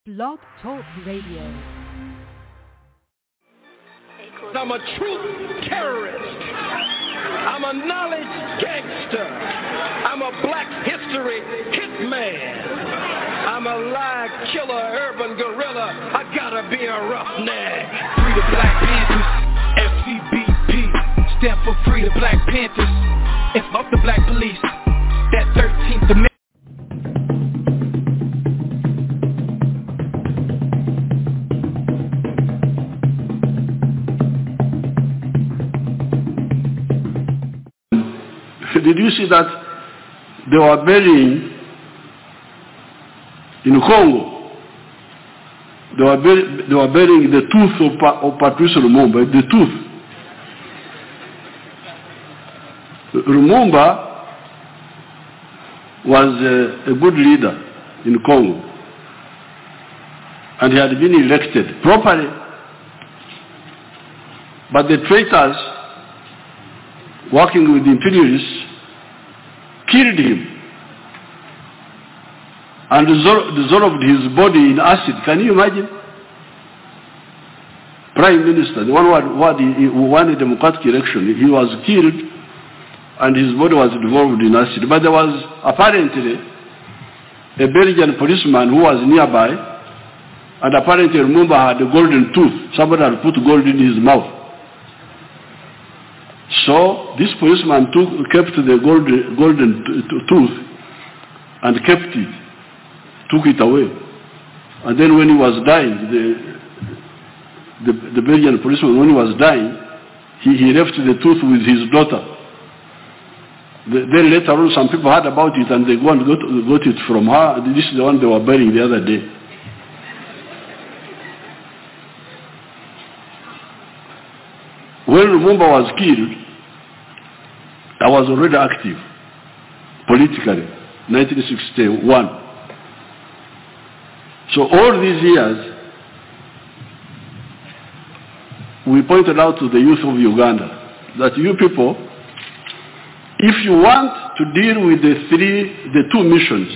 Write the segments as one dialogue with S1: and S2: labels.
S1: Blog Talk Radio.
S2: I'm a truth terrorist. I'm a knowledge gangster. I'm a black history hitman. I'm a lie killer, urban gorilla. I gotta be a roughneck.
S3: Free the Black Panthers, FCBP, stand for Free the Black Panthers, and fuck the black police. That 13th Amendment.
S4: Did you see that they were burying in Congo? They were burying the tooth of Patrice Lumumba, the tooth. Lumumba was a good leader in Congo, and he had been elected properly. But the traitors working with the imperialists killed him and dissolved his body in acid. Can you imagine? Prime Minister, the one who won a democratic election, he was killed and his body was dissolved in acid. But there was apparently a Belgian policeman who was nearby, and apparently Lumumba had a golden tooth. Somebody had put gold in his mouth. So this policeman kept the golden tooth and kept it, took it away. And then when he was dying, the Belgian policeman, when he was dying, he left the tooth with his daughter. Then later on some people heard about it and they got it from her. This is the one they were burying the other day. When Lumumba was killed, I was already active politically, 1961. So all these years, we pointed out to the youth of Uganda that you people, if you want to deal with the two missions,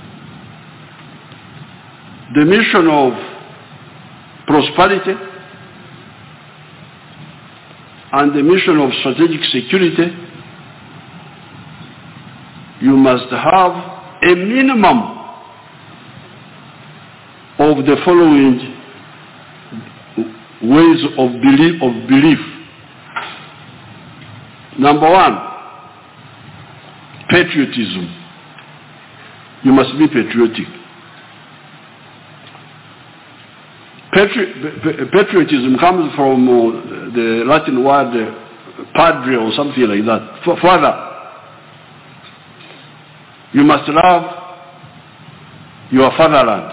S4: the mission of prosperity and the mission of strategic security, you must have a minimum of the following ways of belief. Number one, patriotism. You must be patriotic. Patriotism comes from the Latin word padre or something like that. Father. You must love your fatherland,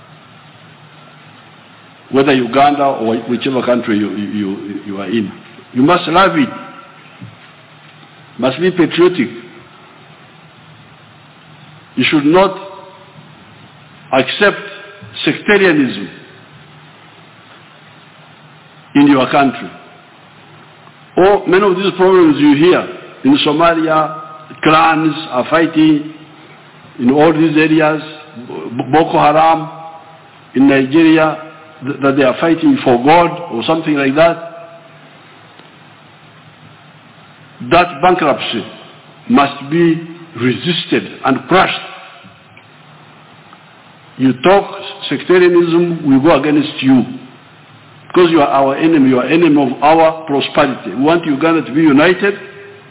S4: whether Uganda or whichever country you are in. You must love it. Must be patriotic. You should not accept sectarianism in your country. Or many of these problems you hear in Somalia, clans are fighting in all these areas, Boko Haram in Nigeria, that they are fighting for God or something like that. That bankruptcy must be resisted and crushed. You talk sectarianism, we go against you. Because you are our enemy, you are enemy of our prosperity. We want Uganda to be united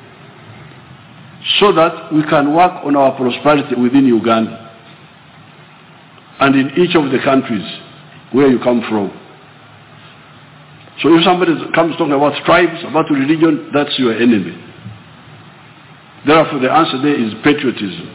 S4: so that we can work on our prosperity within Uganda and in each of the countries where you come from. So if somebody comes talking about tribes, about religion, that's your enemy. Therefore the answer there is patriotism.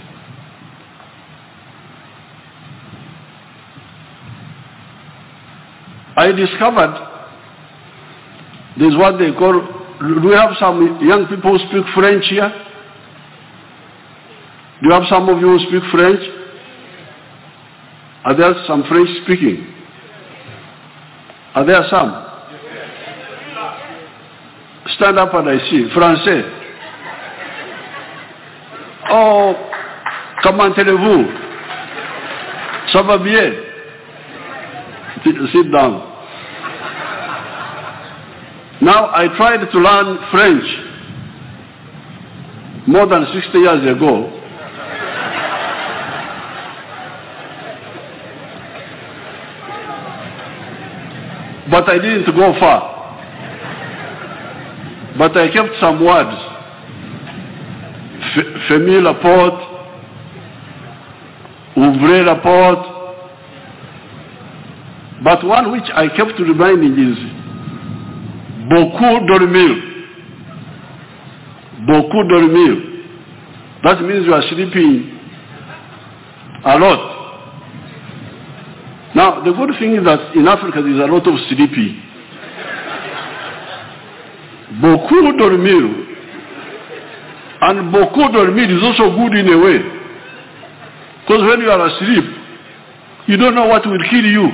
S4: I discovered there's what they call, do we have some young people who speak French here? Do you have some of you who speak French? Are there some French speaking? Are there some? Stand up and I see. Français. Oh, comment allez-vous? Ça va bien? sit down. Now, I tried to learn French more than 60 years ago. But I didn't go far. But I kept some words. Fermez la porte, ouvrez la porte. But one which I kept reminding is beaucoup dormir. Beaucoup dormir. That means you are sleeping a lot. Now, the good thing is that in Africa there is a lot of sleeping. Beaucoup dormir. And beaucoup dormir is also good in a way. Because when you are asleep, you don't know what will kill you.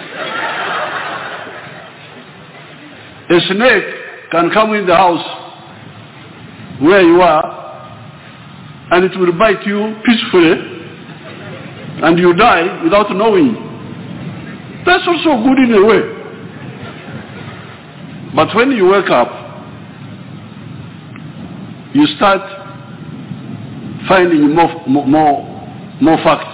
S4: A snake can come in the house where you are, and it will bite you peacefully, and you die without knowing. That's also good in a way. But when you wake up, you start finding more facts.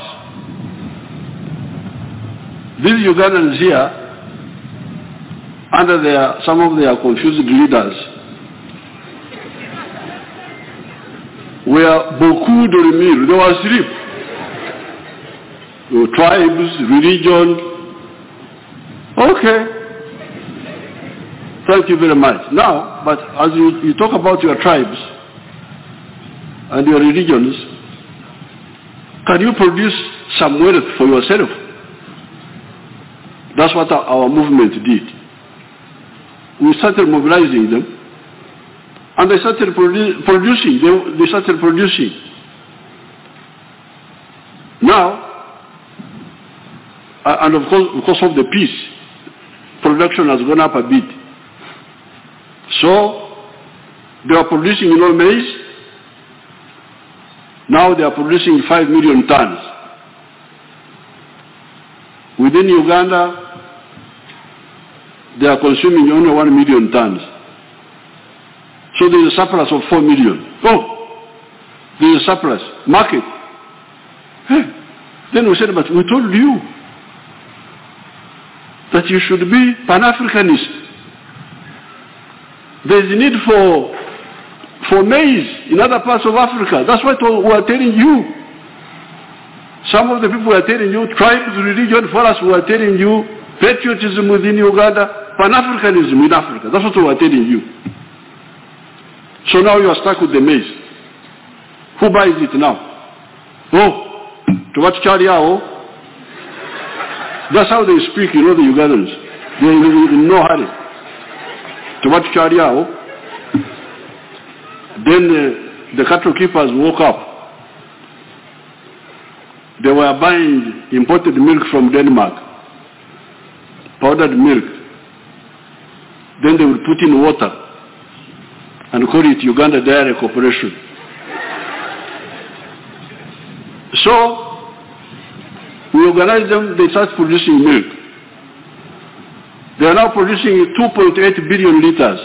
S4: These Ugandans here, under some of their confused leaders, were beaucoup dormir. They were asleep. Tribes, religion. Okay. Thank you very much. Now, but as you talk about your tribes and your religions, can you produce some wealth for yourself? That's what our movement did. We started mobilizing them, and they started producing. They started producing. Now, and of course, because of the peace, production has gone up a bit. So, they are producing maize. Now they are producing 5 million tons. Within Uganda, they are consuming only 1 million tons. So there is a surplus of 4 million. Oh, there is a surplus. Market. Hey. Then we said, but we told you that you should be Pan-Africanist. There is a need for maize in other parts of Africa. That's what we are telling you. Some of the people are telling you tribes, religion. For us, we are telling you patriotism within Uganda, Pan-Africanism in Africa. That's what we are telling you. So now you are stuck with the maize. Who buys it now? Oh, to what Chariao? That's how they speak, the Ugandans. They are in no hurry. To what Chariao? Then the cattle keepers woke up. They were buying imported milk from Denmark, powdered milk. Then they would put in water and call it Uganda Dairy Corporation. So, we organized them, they started producing milk. They are now producing 2.8 billion liters.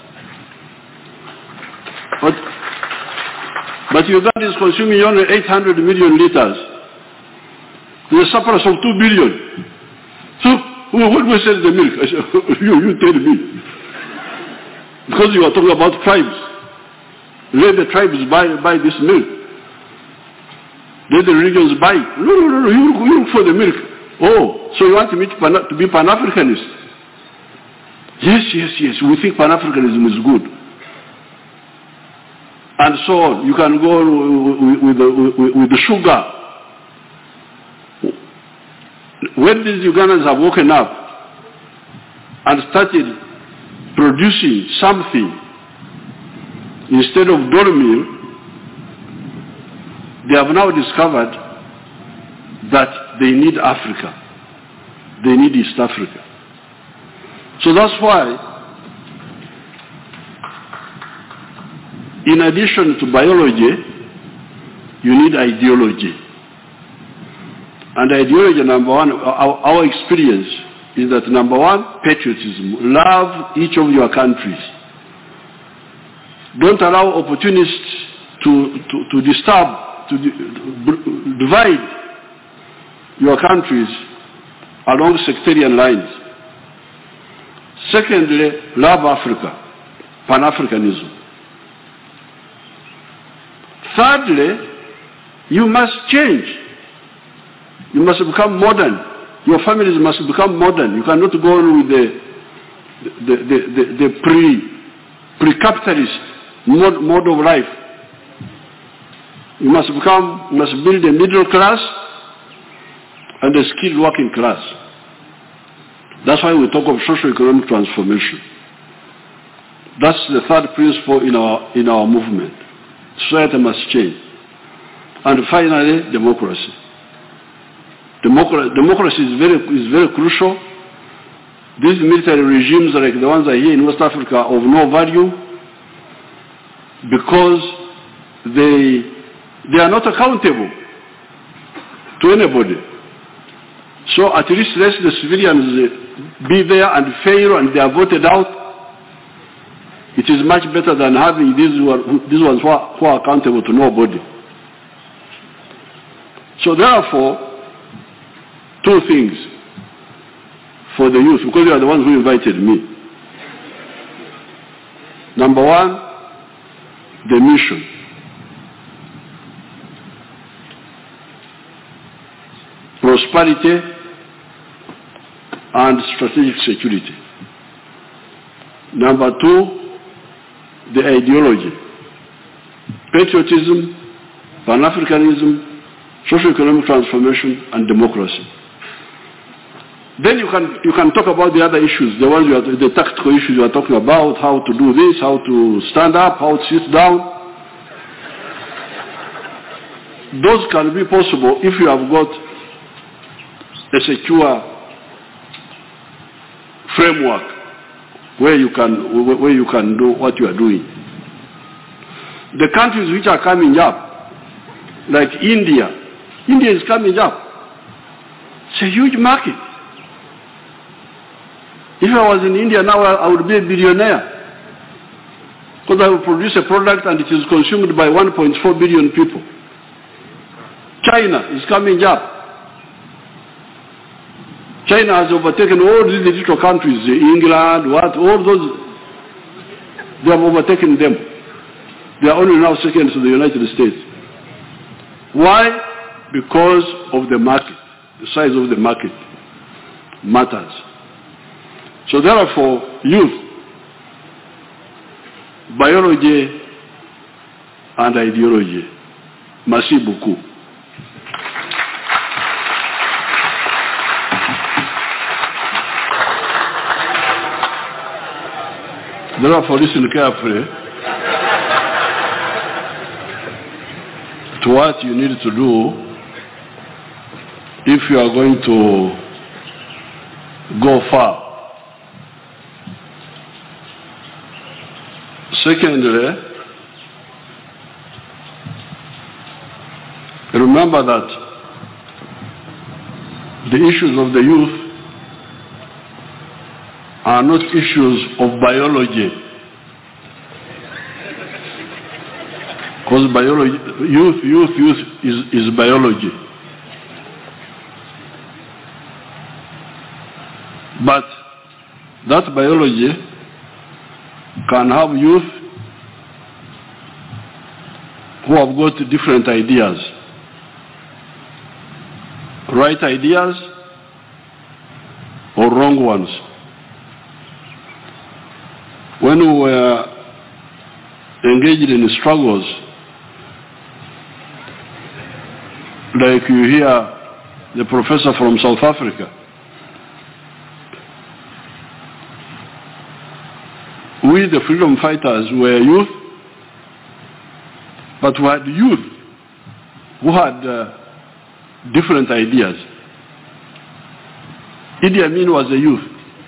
S4: But Uganda is consuming only 800 million liters. There's a surplus of 2 billion. So, what will sell the milk? I said, you tell me. Because you are talking about tribes. Let the tribes buy this milk. Let the religions buy. No, you look for the milk. Oh, so you want me to be Pan-Africanist? Yes. We think Pan-Africanism is good. And so on. You can go with the sugar. When these Ugandans have woken up and started producing something instead of dormir, they have now discovered that they need Africa. They need East Africa. So that's why, in addition to biology, you need ideology. And ideology, number one, our experience is that number one, patriotism. Love each of your countries. Don't allow opportunists to disturb, to divide your countries along sectarian lines. Secondly, love Africa, Pan-Africanism. Thirdly, you must change. You must become modern. Your families must become modern. You cannot go on with the pre-capitalist mode of life. You must build a middle class and a skilled working class. That's why we talk of socio-economic transformation. That's the third principle in our movement. Society must change. And finally, democracy. Democracy is very crucial. These military regimes like the ones here in West Africa are of no value because they are not accountable to anybody. So at least let the civilians be there and fail and they are voted out. It is much better than having these ones who are accountable to nobody. So therefore, two things for the youth, because you are the ones who invited me. Number one, the mission. Prosperity and strategic security. Number two, the ideology. Patriotism, Pan-Africanism, socio-economic transformation, and democracy. Then you can talk about the other issues, the tactical issues you are talking about, how to do this, how to stand up, how to sit down. Those can be possible if you have got a secure framework where you can do what you are doing. The countries which are coming up, like India is coming up. It's a huge market. If I was in India now, I would be a billionaire. Because I will produce a product and it is consumed by 1.4 billion people. China is coming up. China has overtaken all these little countries, England, all those, they have overtaken them. They are only now second to the United States. Why? Because of the market. The size of the market matters. So therefore, youth, biology and ideology. Merci beaucoup. Therefore, listen carefully to what you need to do if you are going to go far. Secondly, remember that the issues of the youth are not issues of biology. Because biology, youth is biology. But that biology can have youth who have got different ideas. Right ideas or wrong ones. When we were engaged in struggles, like you hear the professor from South Africa, we, the freedom fighters, were youth, but we had youth who had different ideas. Idi Amin was a youth.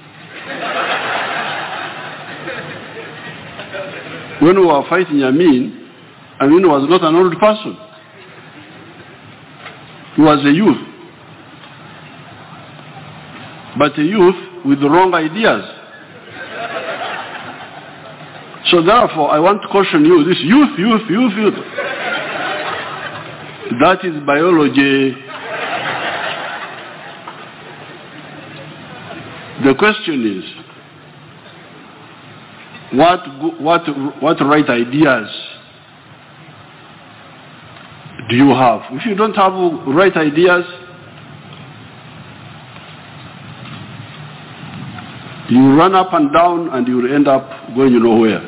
S4: When we were fighting Amin was not an old person. He was a youth. but a youth with the wrong ideas. So therefore, I want to caution you, this youth. That is biology. The question is, what right ideas do you have? If you don't have right ideas, you run up and down and you will end up going nowhere.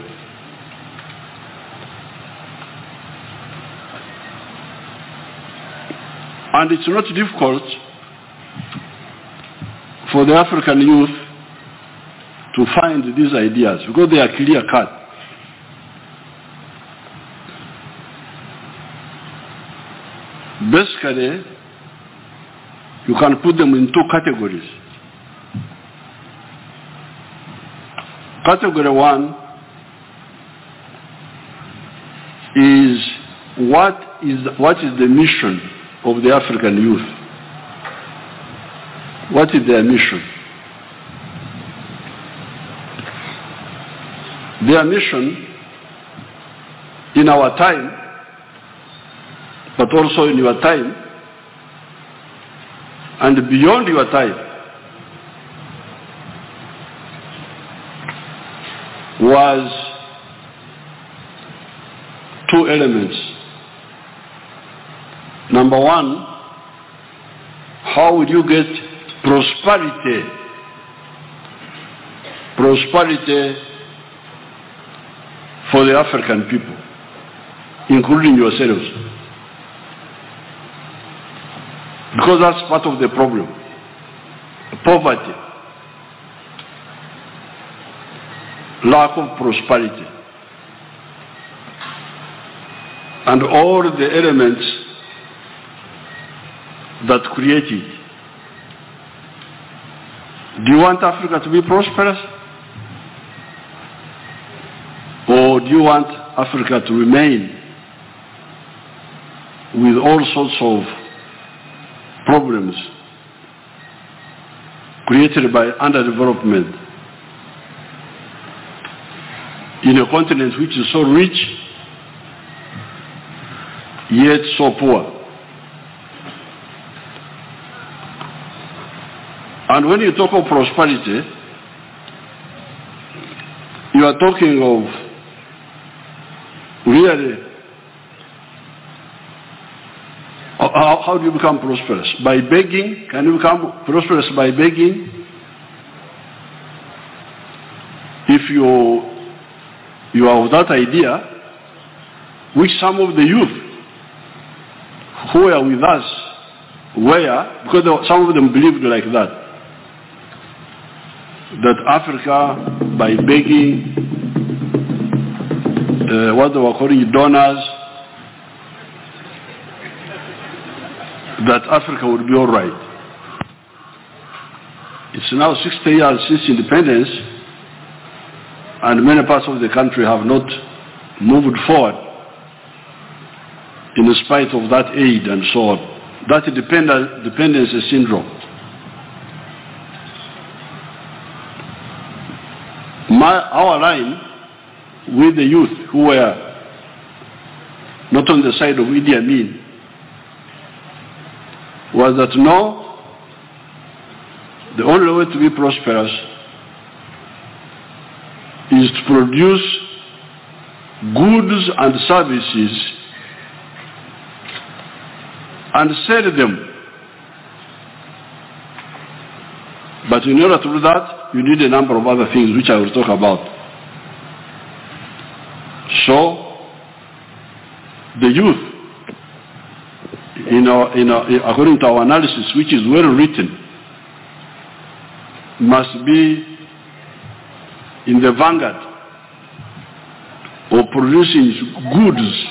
S4: And it's not difficult for the African youth to find these ideas because they are clear-cut. Basically, you can put them in two categories. Category one is what is the mission of the African youth? What is their mission? Their mission in our time, but also in your time, and beyond your time, was two elements. Number one, how would you get prosperity for the African people, including yourselves? Because that's part of the problem. Poverty, lack of prosperity, and all the elements that create it. Do you want Africa to be prosperous? Or do you want Africa to remain with all sorts of problems created by underdevelopment in a continent which is so rich yet so poor? And when you talk of prosperity, you are talking of really how do you become prosperous? By begging? Can you become prosperous by begging? If you are of that idea, which some of the youth who were with us were, because some of them believed like that Africa, by begging, what they were calling donors, that Africa would be all right. It's now 60 years since independence, and many parts of the country have not moved forward in spite of that aid and so on. That dependency syndrome. Our line with the youth who were not on the side of Idi Amin was that no, the only way to be prosperous is to produce goods and services and sell them. But in order to do that, you need a number of other things which I will talk about. So, the youth, according to our analysis, which is well written, must be in the vanguard of producing goods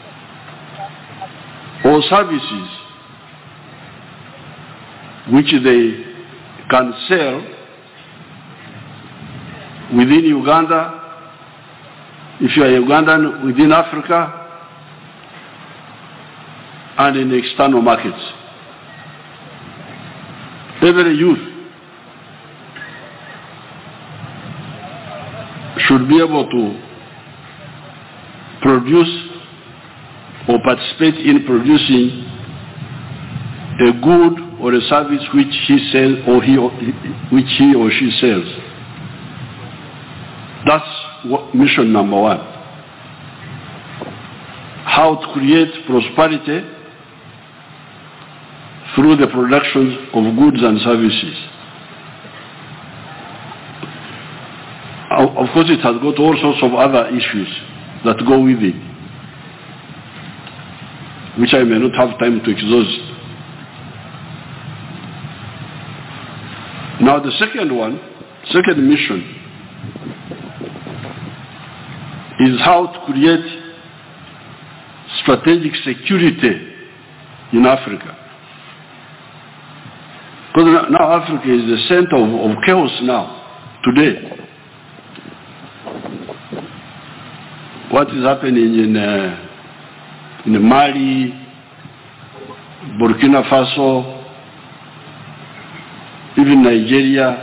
S4: or services which they can sell within Uganda, if you are Ugandan, within Africa, and in external markets. Every youth should be able to produce or participate in producing a good or a service which he sells or which he or she sells. That's mission number one. How to create prosperity through the production of goods and services. Of course, it has got all sorts of other issues that go with it, which I may not have time to exhaust. Now the second mission, is how to create strategic security in Africa. Because now Africa is the center of chaos now, today. What is happening in Mali, Burkina Faso, even Nigeria,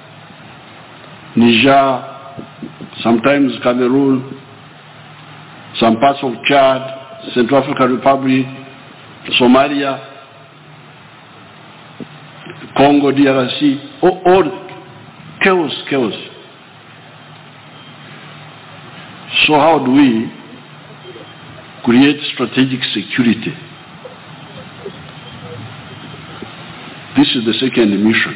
S4: Niger, sometimes Cameroon, some parts of Chad, Central African Republic, Somalia, Congo, DRC, all chaos. So how do we create strategic security? This is the second mission.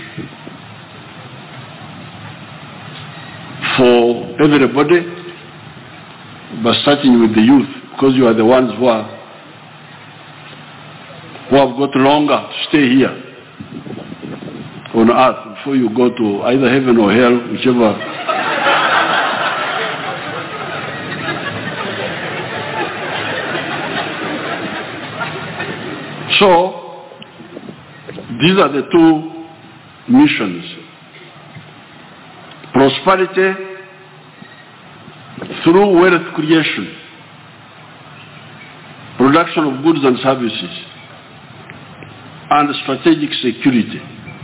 S4: For everybody, but starting with the youth, because you are the ones who have got longer to stay here on earth before you go to either heaven or hell, whichever. So, these are the two missions. Prosperity through wealth creation, production of goods and services, and strategic security.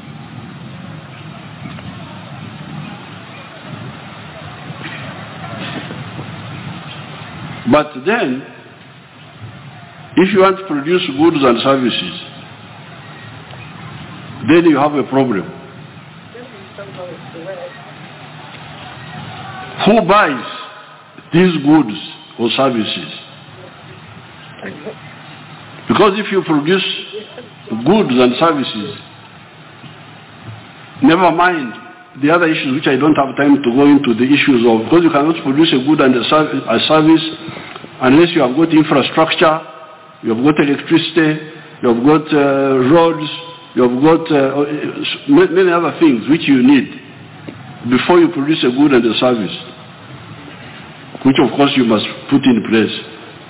S4: But then, if you want to produce goods and services, then you have a problem. Who buys these goods or services? Because if you produce goods and services, never mind the other issues which I don't have time to go into the issues of, because you cannot produce a good and a service unless you have got infrastructure, you have got electricity, you have got roads, you have got many other things which you need before you produce a good and a service, which of course you must put in place.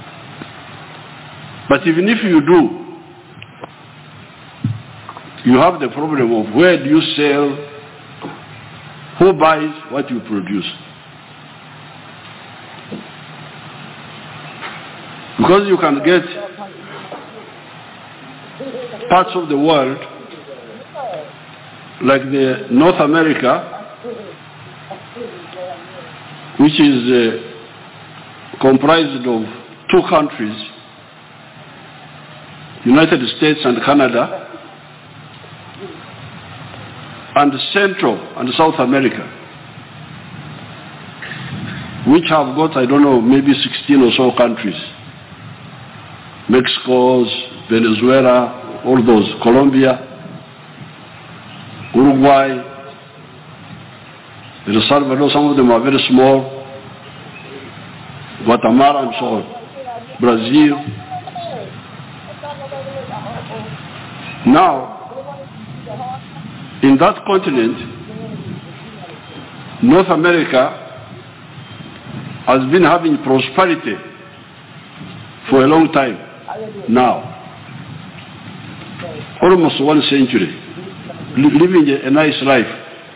S4: But even if you do, you have the problem of where do you sell, who buys what you produce. Because you can get parts of the world, like the North America, which is comprised of two countries, United States and Canada, and Central and South America, which have got, I don't know, maybe 16 or so countries. Mexico, Venezuela, all those, Colombia, Uruguay, El Salvador, some of them are very small, Guatemala and so on, Brazil. Now, in that continent, North America has been having prosperity for a long time now, almost 1 century, living a nice life.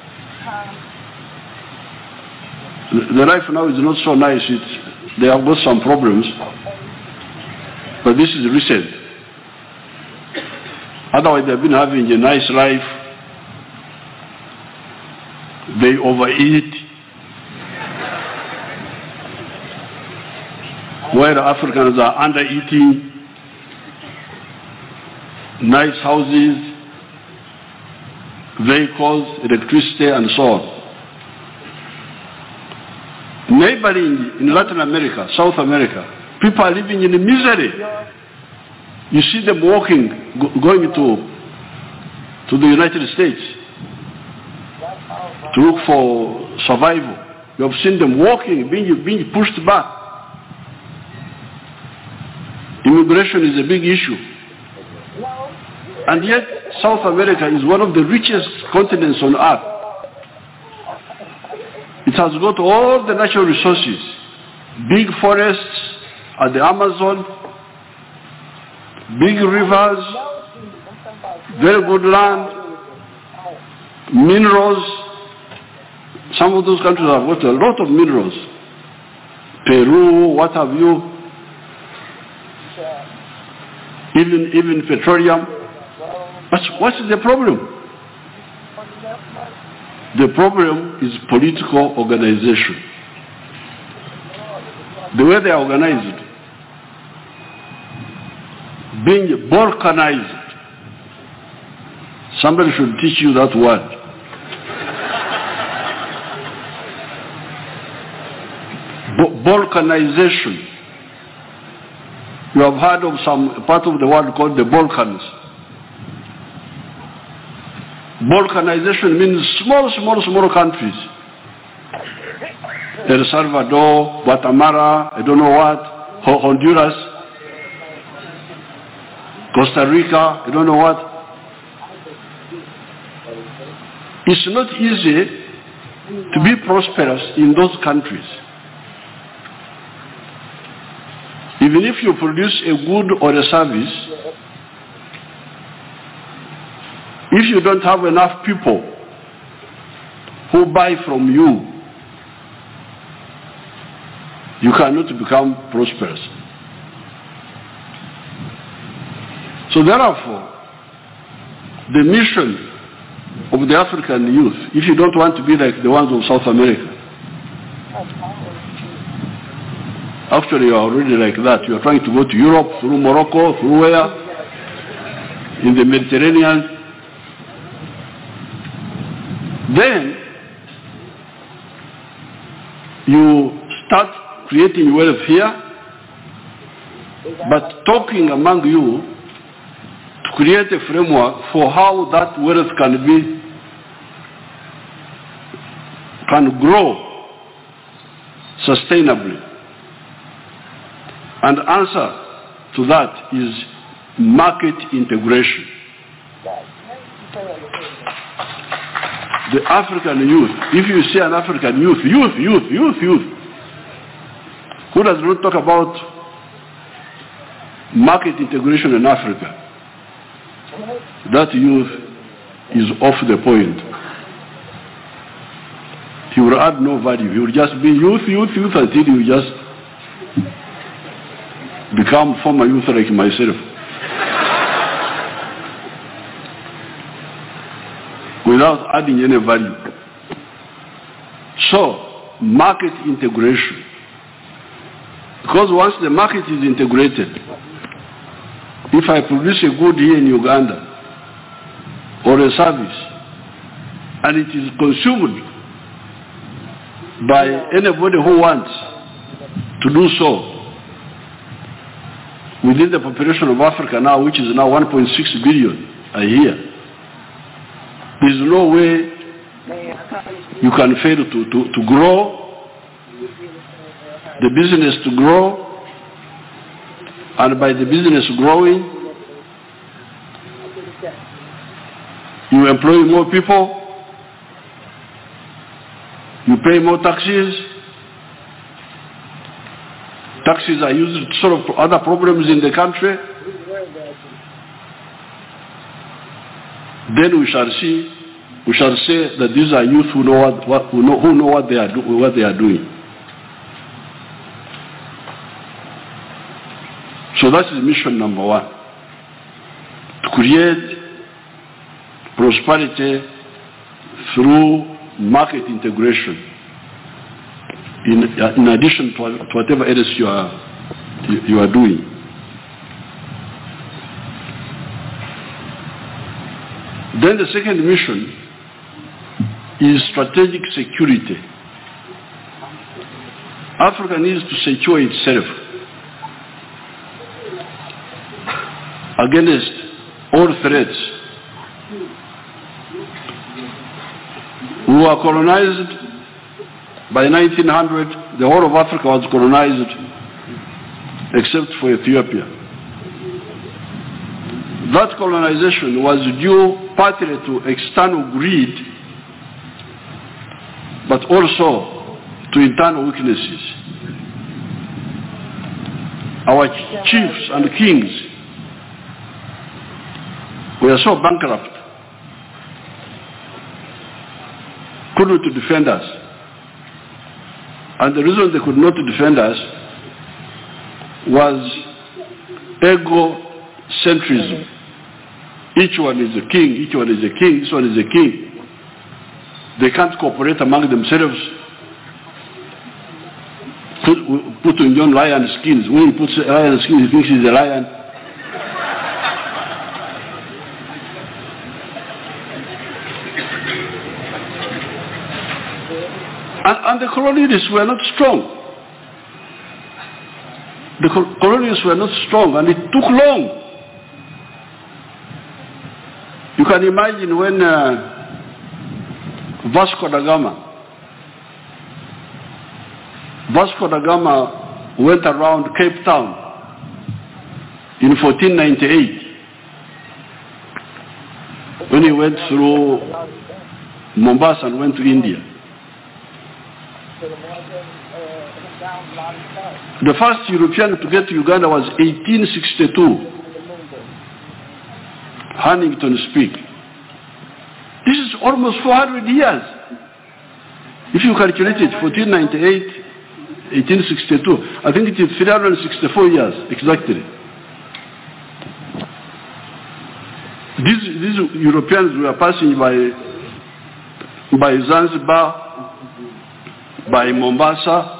S4: The life now is not so nice. They have got some problems, but this is recent. Otherwise, they've been having a nice life. They overeat. where Africans are under-eating, nice houses, vehicles, electricity, and so on. Neighboring in Latin America, South America, people are living in misery. You see them walking, going to the United States to look for survival. You have seen them walking, being pushed back. Immigration is a big issue. And yet, South America is one of the richest continents on earth. It has got all the natural resources, big forests at the Amazon, big rivers, very good land, minerals. Some of those countries have got a lot of minerals. Peru, what have you, even petroleum. But what is the problem? The problem is political organization. The way they are organized, being balkanized. Somebody should teach you that word. Balkanization. You have heard of some part of the world called the Balkans. Balkanization means small countries. El Salvador, Guatemala, I don't know what, Honduras, Costa Rica, I don't know what. It's not easy to be prosperous in those countries. Even if you produce a good or a service, if you don't have enough people who buy from you, you cannot become prosperous. So therefore, the mission of the African youth, if you don't want to be like the ones of South America, actually you are already like that. You are trying to go to Europe, through Morocco, through where? In the Mediterranean. Then you start creating wealth here, but talking among you to create a framework for how that wealth can grow sustainably. And answer to that is market integration. The African youth, if you see an African youth, who does not talk about market integration in Africa, that youth is off the point. He will add no value. He will just be youth until you just become former youth like myself. Without adding any value. So, market integration. Because once the market is integrated, if I produce a good here in Uganda, or a service, and it is consumed by anybody who wants to do so, within the population of Africa now, which is now 1.6 billion a year, there's no way you can fail to grow, the business to grow, and by the business growing, you employ more people, you pay more taxes. Taxes are used to solve other problems in the country. Then we shall say that these are youth who know what they are doing. So that is mission number one: to create prosperity through market integration. In addition to whatever else you are you are doing. Then the second mission is strategic security. Africa needs to secure itself against all threats. We were colonized by 1900. The whole of Africa was colonized except for Ethiopia. That colonization was due partly to external greed, but also to internal weaknesses. Our chiefs and kings were so bankrupt, couldn't defend us. And the reason they could not defend us was egocentrism. Each one is a king, each one is a king, this one is a king. They can't cooperate among themselves. Putting on lion skins. When he puts lion skins, he thinks he's a lion. And the colonialists were not strong. The colonialists were not strong, and it took long. You can imagine when Vasco da Gama went around Cape Town in 1498, when he went through Mombasa and went to India. The first European to get to Uganda was 1862. Huntington speak. This is almost 400 years. If you calculate it, 1498, 1862, I think it is 364 years exactly. These Europeans were passing by Zanzibar, by Mombasa.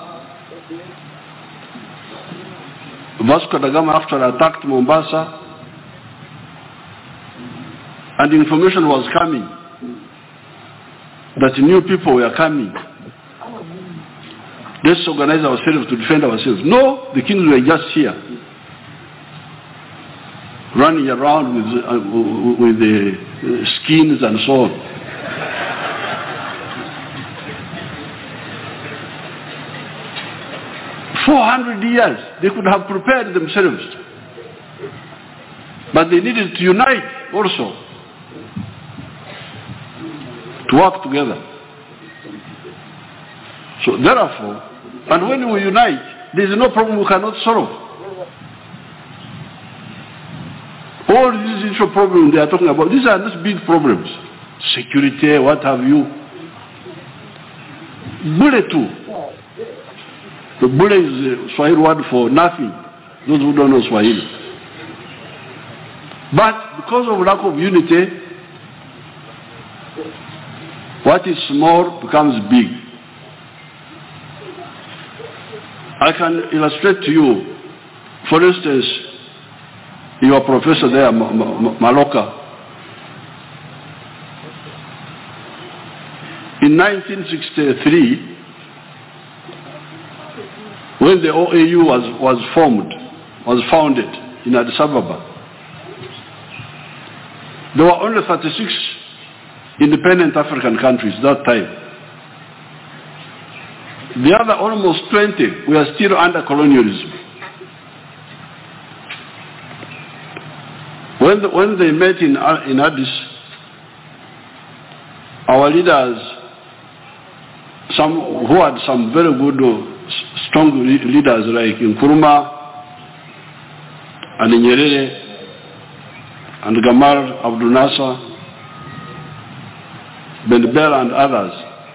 S4: Vasco da Gama after attacked Mombasa, and information was coming that new people were coming. Let's organize ourselves to defend ourselves. No, the kings were just here, running around with the skins and so on. "400 years, they could have prepared themselves. But they needed to unite also, to work together. So therefore, and when we unite, there is no problem we cannot solve. All these issue problems they are talking about, these are not big problems. Security, what have you. Bule too. The bule is a Swahili word for nothing, those who don't know Swahili. But because of lack of unity, what is small becomes big. I can illustrate to you, for instance, your professor there, Maloka. In 1963, when the OAU was founded in Addis Ababa, there were only 36 independent African countries that time. The other almost 20 were still under colonialism. When they met in Addis, our leaders, who had some very good, strong leaders like Nkrumah and Nyerere and Gamal Abdel Nasser, Ben Bella and others,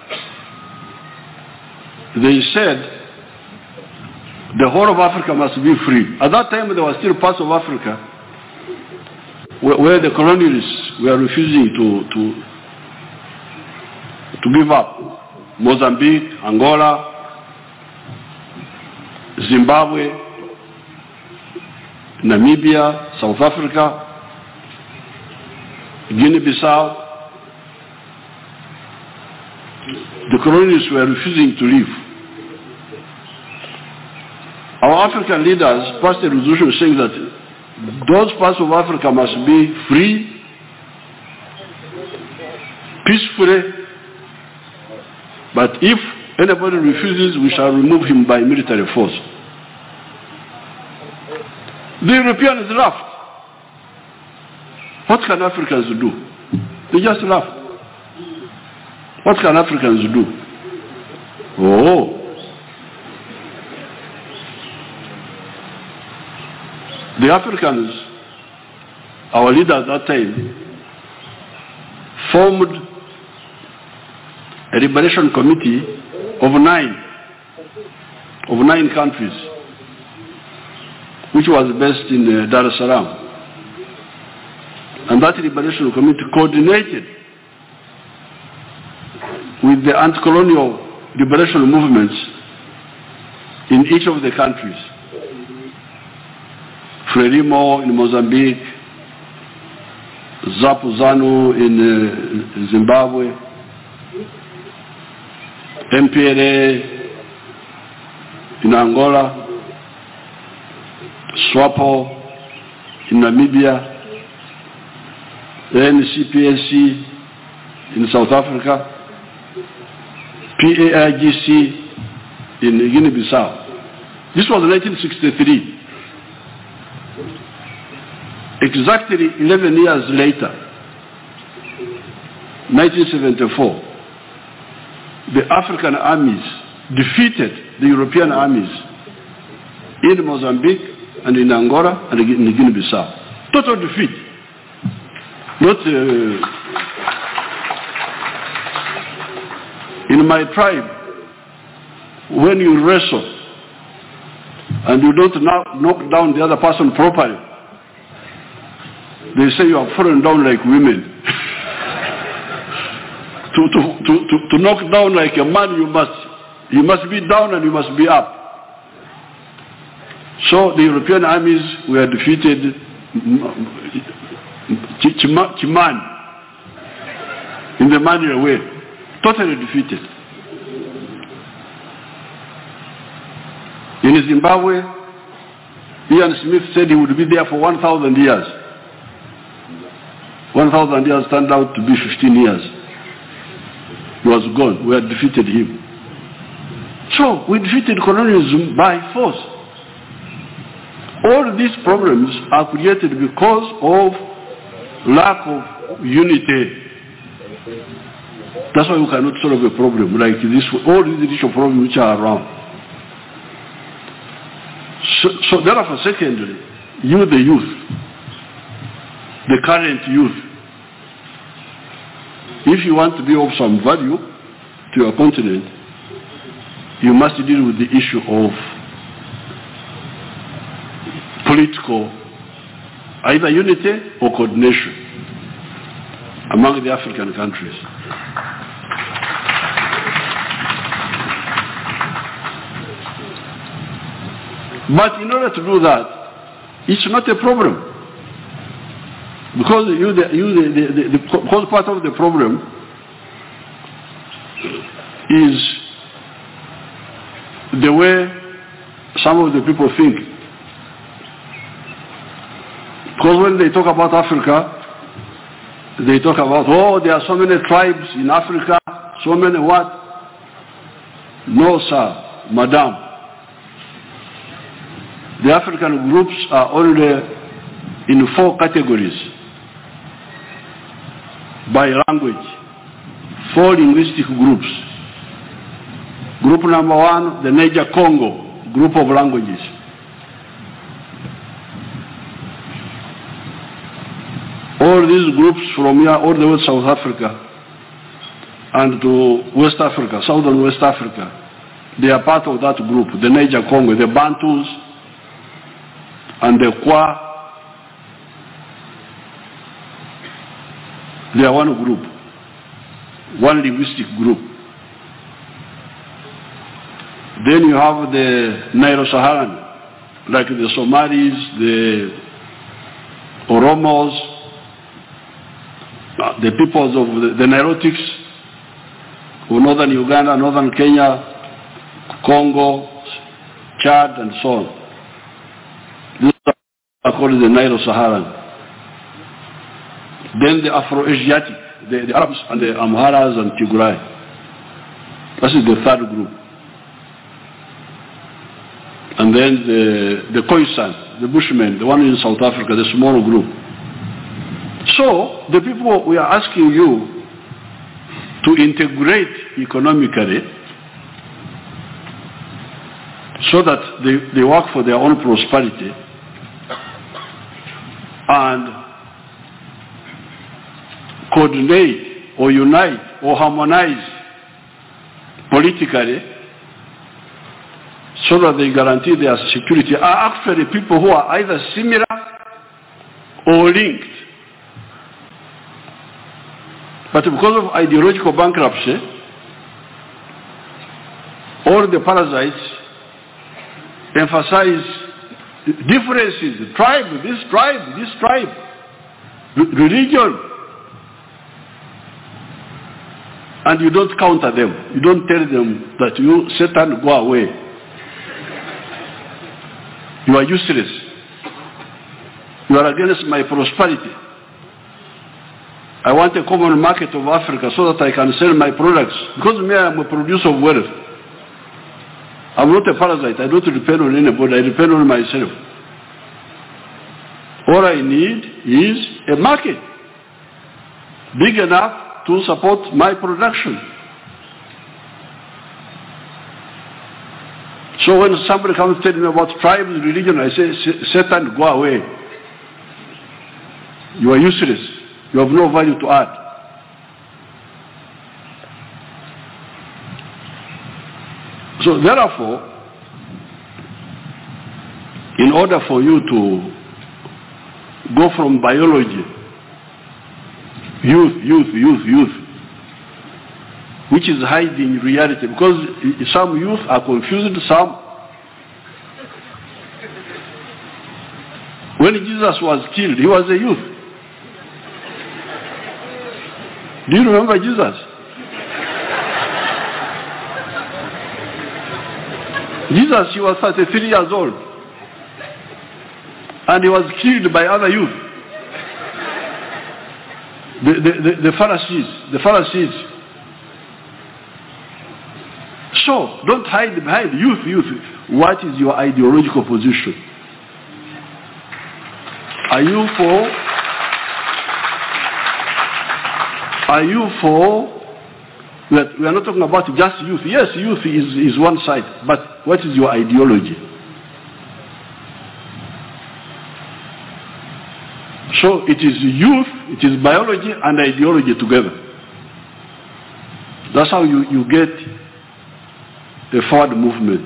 S4: they said the whole of Africa must be free. At that time there were still parts of Africa where the colonialists were refusing to give up. Mozambique, Angola, Zimbabwe, Namibia, South Africa, Guinea-Bissau. The colonists were refusing to leave. Our African leaders passed a resolution saying that those parts of Africa must be free, peacefully, but if anybody refuses, we shall remove him by military force. The Europeans laughed. What can Africans do? They just laughed. What can Africans do? Oh. The Africans, our leaders at that time, formed a liberation committee of nine countries, which was based in Dar es Salaam. And that liberation committee coordinated with the anti-colonial liberation movements in each of the countries. Frelimo in Mozambique, Zapu-Zanu in Zimbabwe, MPLA in Angola, SWAPO in Namibia, NCPSC in South Africa, PAIGC in Guinea-Bissau. This was 1963. Exactly 11 years later, 1974, the African armies defeated the European armies in Mozambique and in Angola and in Guinea-Bissau. Total defeat. Not in my tribe, when you wrestle and you don't knock down the other person properly, they say you are fallen down like women. To knock down like a man, you must be down and you must be up. So the European armies were defeated. Chiman, in the manual way, totally defeated. In Zimbabwe, Ian Smith said he would be there for 1,000 years. 1,000 years turned out to be 15 years. He was gone. We had defeated him. So we defeated colonialism by force. All these problems are created because of lack of unity. That's why we cannot solve a problem like this, all these initial problems which are around. So therefore, secondly, the youth, the current youth, if you want to be of some value to your continent, you must deal with the issue of political either unity or coordination among the African countries. But in order to do that, it's not a problem. Because because part of the problem is the way some of the people think. Because when they talk about Africa, they talk about, oh, there are so many tribes in Africa, so many what? No, sir, madam. The African groups are only in 4 categories by language, 4 linguistic groups. Group number 1, the Niger-Congo group of languages. All these groups from here all the way to South Africa and to West Africa, Southern West Africa, they are part of that group, the Niger-Congo, the Bantus and the Kwa. They are one group, one linguistic group. Then you have the Nilo-Saharan like the Somalis, the Oromos, the peoples of the Nilotics of northern Uganda, northern Kenya, Congo, Chad, and so on. These are called the Nilo-Saharan. Then the Afro-Asiatic, the Arabs and the Amharas and Tigray. That is the third group. And then the Khoisan, the Bushmen, the one in South Africa, the small group. So the people, we are asking you to integrate economically so that they work for their own prosperity and coordinate or unite or harmonize politically so that they guarantee their security, are actually people who are either similar or linked. But because of ideological bankruptcy, all the parasites emphasize differences, tribe, this tribe, religion. And you don't counter them. You don't tell them that you, Satan, go away. You are useless. You are against my prosperity. I want a common market of Africa so that I can sell my products. Because me, I am a producer of wealth. I'm not a parasite. I don't depend on anybody. I depend on myself. All I need is a market big enough to support my production. So when somebody comes telling me about tribes, religion, I say, Satan, go away. You are useless. You have no value to add. So therefore, in order for you to go from biology, youth, which is hiding reality, because some youth are confused, some. When Jesus was killed, he was a youth. Do you remember Jesus? Jesus, he was 33 years old. And he was killed by other youth. The Pharisees. So, don't hide behind youth. What is your ideological position? Are you for that? We are not talking about just youth. Yes, youth is one side, but what is your ideology? So it is youth, it is biology and ideology together. That's how you get the forward movement.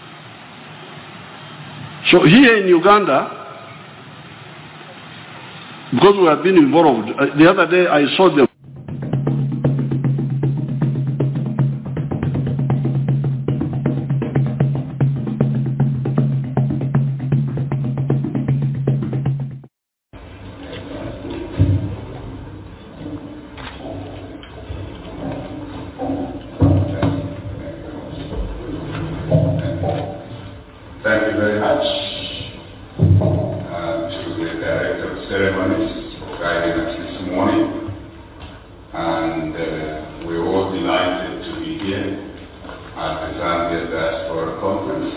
S4: So here in Uganda, because we have been involved, the other day I saw them.
S1: Thank you very much to the Director of Ceremonies for guiding us this morning. And we're all delighted to be here at the Zambia Diaspora Conference.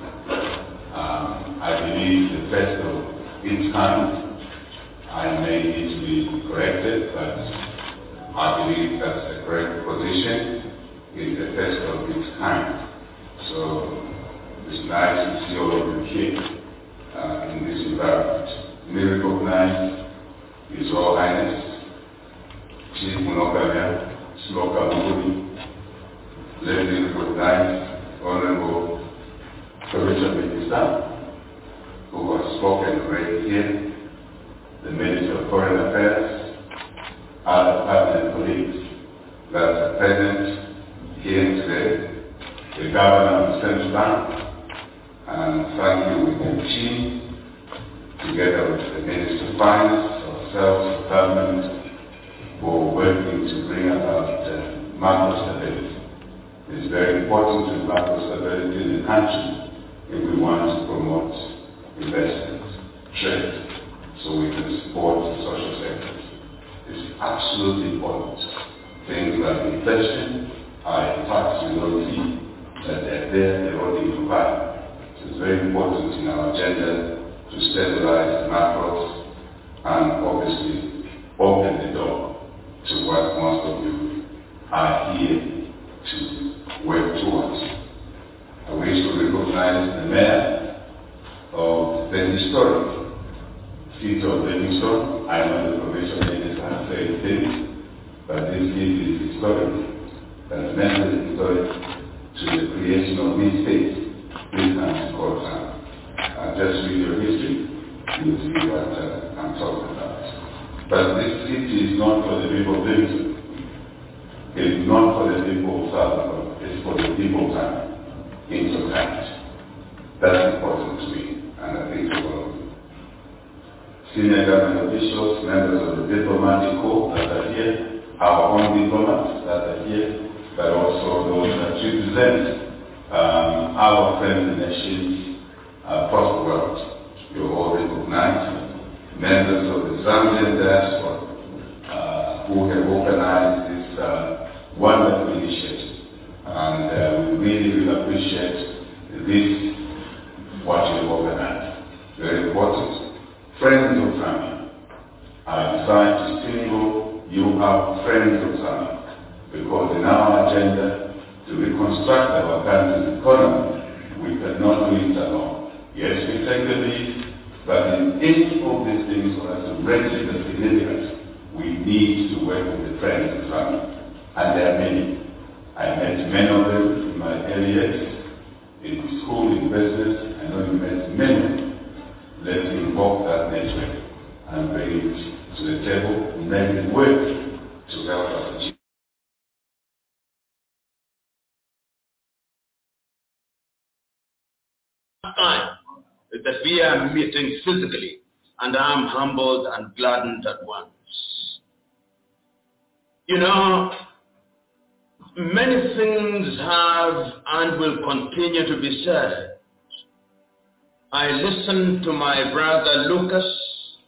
S1: I believe the first of its kind. I may need to be corrected, but I believe that's the correct position. It's the first of its kind. So it's nice to see all of you here in this environment. We recognize His Royal Highness, Chief Munokalia, Sloka Mugudi. Let me recognize Honorable Provincial Minister, who has spoken already here, the Minister of Foreign Affairs, other permanent colleagues that are present here today, the Governor of the Central Bank, and and frankly with the team, together with the Minister of Finance, ourselves, the government, for working to bring about macro stability. It's very important to macro stability in the country if we want to promote investment, trade, so we can support the social sectors. It's absolutely important. Things like inflation are in fact we don't see that they're there, they're already provided. So it's very important in our agenda to stabilize macros and obviously open the door to what most of you are here to work towards. I wish to recognize the mayor of the historic city of Livingstone. I know the provincial minister has said things, but this city is historic. That's mentally historic to the creation of this state. This time is called time. Just read your history, you'll see what I'm talking about. But this city is not for the people of Livingstone. It's not for the people of South Africa. It's for the people of Zambia in totality. That's important to me, and I think to all of you. Senior government officials, members of the diplomatic corps that are here, our own diplomats that are here, but also those that represent our friendly nations across the world. You all recognize members of the Zambian diaspora who have organized this wonderful initiative. And we really will appreciate this, what you have organized. Very important. Friends of Zambia. I decided to single you out friends of Zambia because in our agenda to reconstruct our country's economy, we cannot do it alone. Yes, we take the lead, but in any of these things for us to raise the significance, we need to work with the friends of Zambia. And there are many. I met many of them in my early years, in school, in business. I know you met many of them. Let's invoke that network and bring it to the table and make it work to help us achieve.
S5: Time that we are meeting physically, and I'm humbled and gladdened at once. You know, many things have and will continue to be said. I listened to my brother Lucas,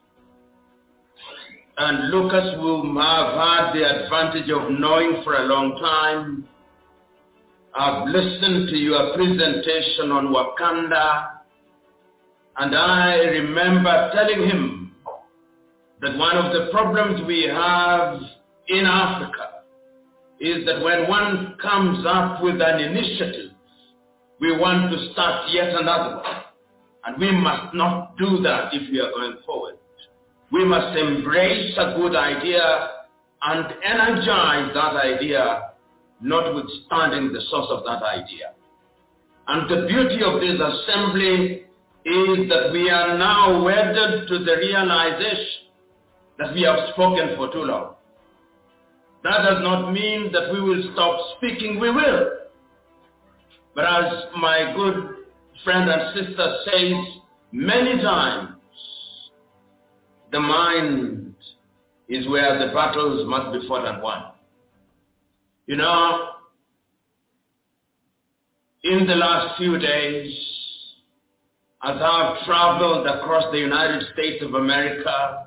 S5: and Lucas, whom I've had the advantage of knowing for a long time. I've listened to your presentation on Wakanda, and I remember telling him that one of the problems we have in Africa is that when one comes up with an initiative, we want to start yet another one. And we must not do that if we are going forward. We must embrace a good idea and energize that idea, notwithstanding the source of that idea. And the beauty of this assembly is that we are now wedded to the realization that we have spoken for too long. That does not mean that we will stop speaking, we will. But as my good friend and sister says many times, the mind is where the battles must be fought and won. You know, in the last few days, as I've traveled across the United States of America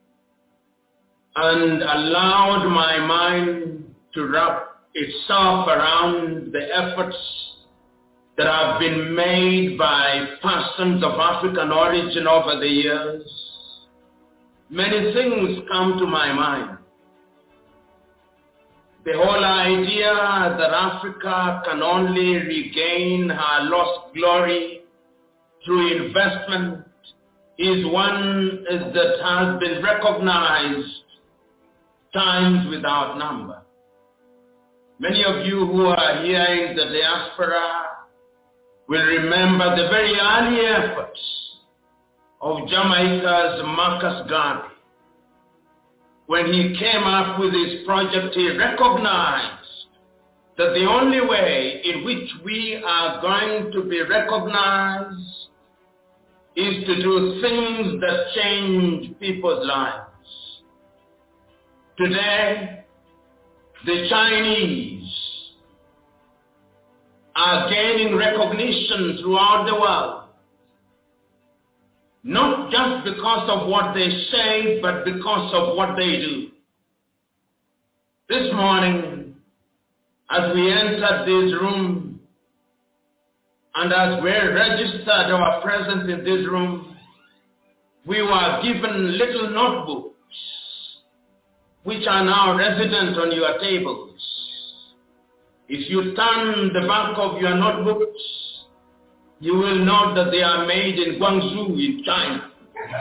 S5: and allowed my mind to wrap itself around the efforts that have been made by persons of African origin over the years, many things come to my mind. The whole idea that Africa can only regain her lost glory through investment is one that has been recognized times without number. Many of you who are here in the diaspora will remember the very early efforts of Jamaica's Marcus Garvey. When he came up with his project, he recognized that the only way in which we are going to be recognized is to do things that change people's lives. Today, the Chinese are gaining recognition throughout the world, not just because of what they say, but because of what they do. This morning, as we entered this room, and as we registered our presence in this room, we were given little notebooks, which are now resident on your tables. If you turn the back of your notebooks, you will note that they are made in Guangzhou in China.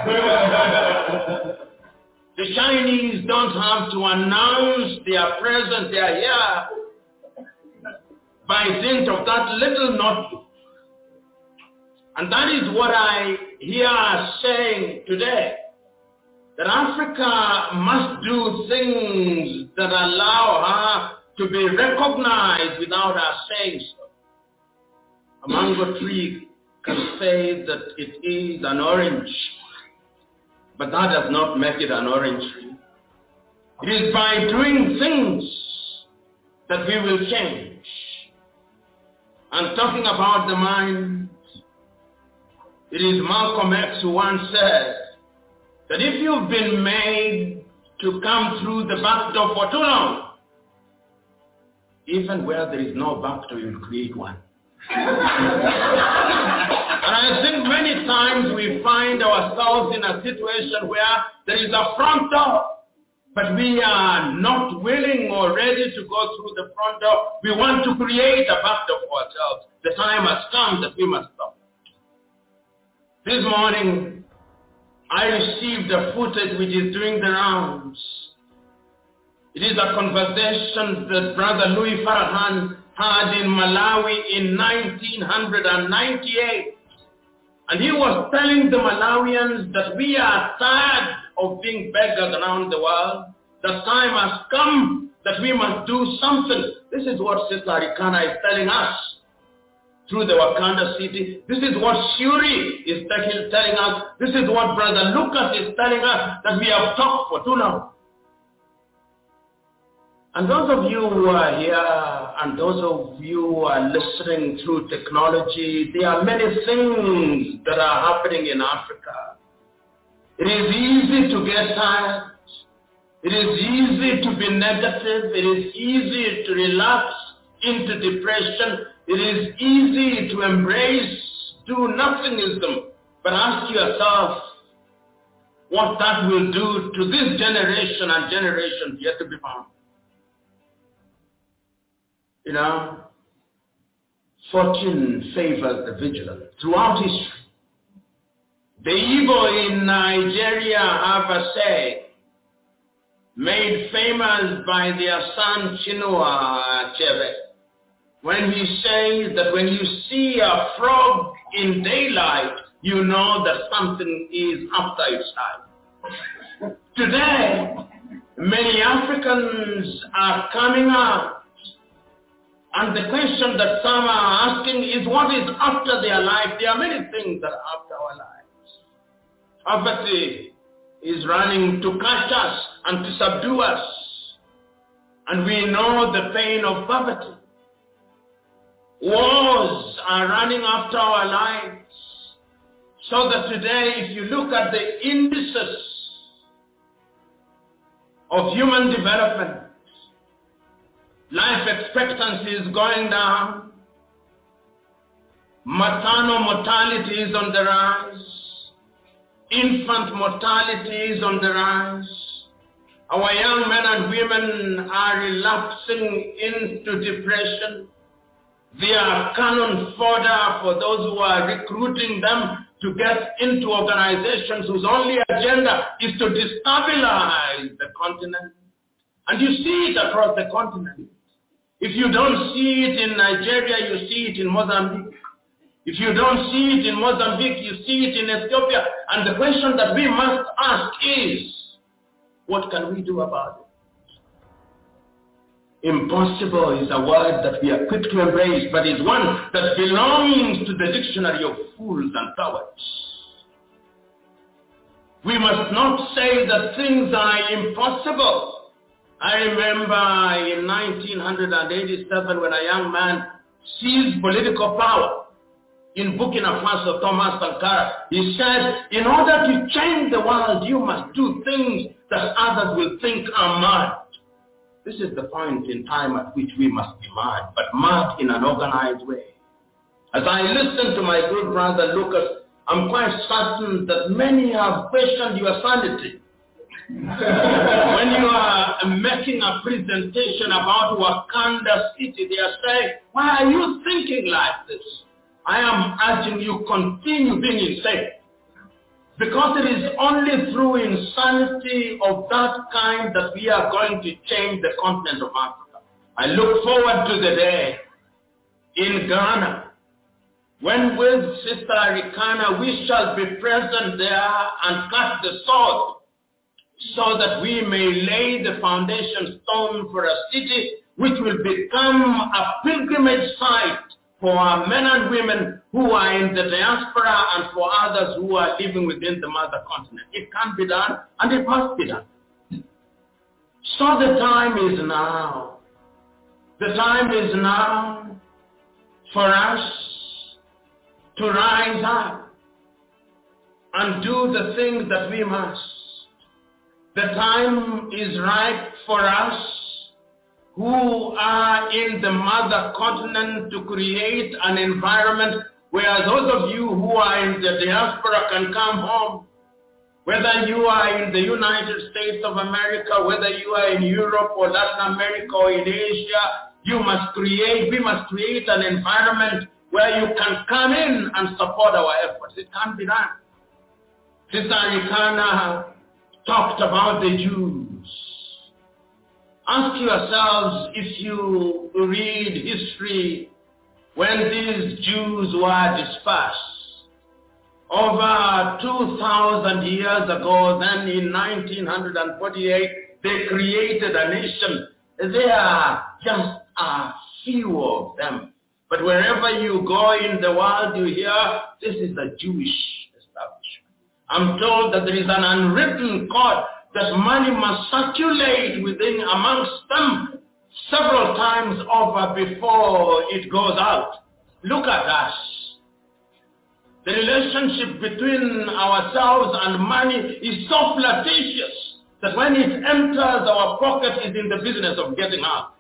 S5: The Chinese don't have to announce their presence, they are here by dint of that little notebook. And that is what I hear saying today, that Africa must do things that allow her to be recognized without her saying so. A mango tree can say that it is an orange, but that does not make it an orange tree. It is by doing things that we will change. And talking about the mind, it is Malcolm X who once said that if you've been made to come through the back door for too long, even where there is no back door, you'll create one. And I think many times we find ourselves in a situation where there is a front door, but we are not willing or ready to go through the front door. We want to create a back door for ourselves. The time has come that we must stop. This morning, I received a footage which is doing the rounds. It is a conversation that Brother Louis Farrakhan had in Malawi in 1998. And he was telling the Malawians that we are tired of being beggars around the world. The time has come that we must do something. This is what Sister Arikana is telling us through the Wakanda city. This is what Shuri is telling us. This is what Brother Lucas is telling us, that we have talked for too long. And those of you who are here, and those of you who are listening through technology, there are many things that are happening in Africa. It is easy to get tired. It is easy to be negative. It is easy to relapse into depression. It is easy to embrace do-nothingism. But ask yourself what that will do to this generation and generations yet to be found. You know, fortune favors the vigilant. Throughout history, the Igbo in Nigeria have a saying made famous by their son Chinua Achebe, when he says that when you see a frog in daylight, you know that something is after its time. Today, many Africans are coming out. And the question that some are asking is, what is after their life? There are many things that are after our lives. Poverty is running to catch us and to subdue us. And we know the pain of poverty. Wars are running after our lives. So that today, if you look at the indices of human development, life expectancy is going down. Maternal mortality is on the rise. Infant mortality is on the rise. Our young men and women are relapsing into depression. They are cannon fodder for those who are recruiting them to get into organizations whose only agenda is to destabilize the continent. And you see it across the continent. If you don't see it in Nigeria, you see it in Mozambique. If you don't see it in Mozambique, you see it in Ethiopia. And the question that we must ask is, what can we do about Impossible is a word that we are quick to embrace, but is one that belongs to the dictionary of fools and cowards. We must not say that things are impossible. I remember in 1987 when a young man seized political power in Burkina Faso, Thomas Sankara. He said, in order to change the world, you must do things that others will think are mad. This is the point in time at which we must be mad, but mad in an organized way. As I listen to my good brother Lucas, I'm quite certain that many have questioned your sanity. When you are making a presentation about Wakanda City, they are saying, why are you thinking like this? I am urging you continue being insane. Because it is only through insanity of that kind that we are going to change the continent of Africa. I look forward to the day in Ghana when with Sister Arikana we shall be present there and cut the sword so that we may lay the foundation stone for a city which will become a pilgrimage site for our men and women who are in the diaspora and for others who are living within the mother continent. It can be done and it must be done. So the time is now. The time is now for us to rise up and do the things that we must. The time is right for us who are in the mother continent to create an environment where those of you who are in the diaspora can come home. Whether you are in the United States of America, whether you are in Europe or Latin America or in Asia, we must create an environment where you can come in and support our efforts. It can be done. Sister Arikana talked about the Jews. Ask yourselves, if you read history, when these Jews were dispersed over 2,000 years ago, then in 1948, they created a nation. There are just a few of them. But wherever you go in the world, you hear, this is a Jewish establishment. I'm told that there is an unwritten code that money must circulate within amongst them several times over before it goes out. Look at us. The relationship between ourselves and money is so flirtatious that when it enters our pocket, it is in the business of getting out.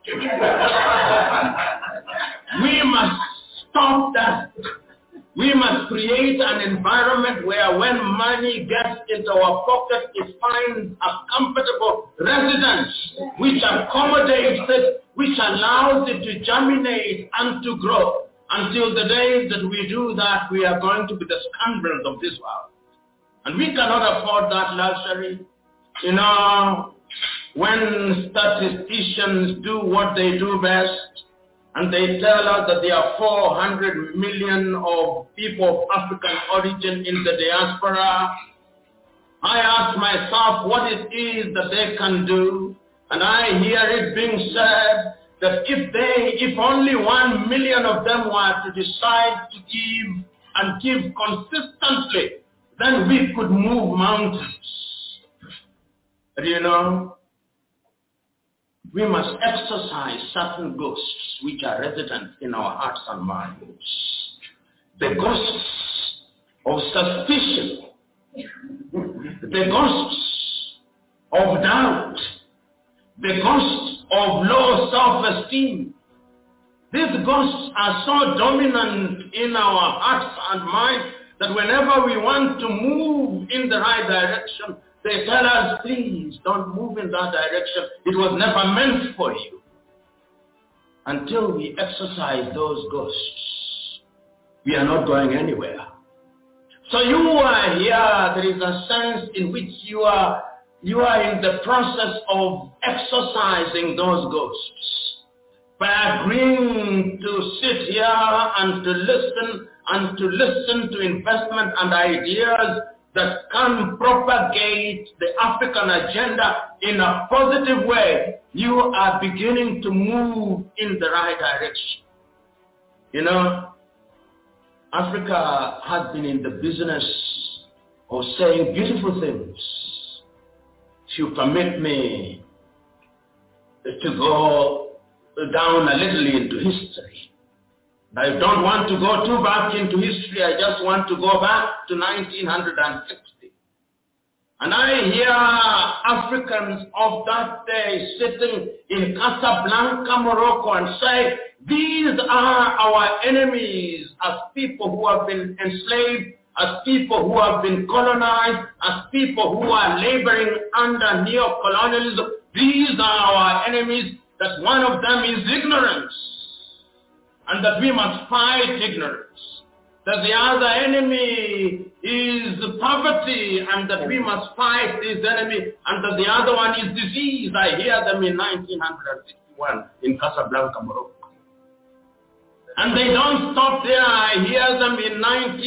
S5: We must stop that. We must create an environment where when money gets into our pocket, it finds a comfortable residence which accommodates it, which allows it to germinate and to grow. Until the day that we do that, we are going to be the scoundrels of this world. And we cannot afford that luxury. You know, when statisticians do what they do best, and they tell us that there are 400 million of people of African origin in the diaspora, I ask myself what it is that they can do, and I hear it being said that if only 1 million of them were to decide to give and give consistently, then we could move mountains. But you know, we must exercise certain ghosts which are resident in our hearts and minds. The ghosts of suspicion, the ghosts of doubt, the ghosts of low self-esteem. These ghosts are so dominant in our hearts and minds that whenever we want to move in the right direction, they tell us, please don't move in that direction. It was never meant for you. Until we exercise those ghosts, we are not going anywhere. So you are here, there is a sense in which you are in the process of exercising those ghosts. By agreeing to sit here and to listen to investment and ideas, that can propagate the African agenda in a positive way, you are beginning to move in the right direction. You know, Africa has been in the business of saying beautiful things. If you permit me to go down a little into history. I don't want to go too back into history. I just want to go back to 1960. And I hear Africans of that day sitting in Casablanca, Morocco, and say, these are our enemies as people who have been enslaved, as people who have been colonized, as people who are laboring under neo-colonialism. These are our enemies, that one of them is ignorance, and that we must fight ignorance. That the other enemy is poverty, and that we must fight this enemy, and that the other one is disease. I hear them in 1961 in Casablanca, Morocco. And they don't stop there. I hear them in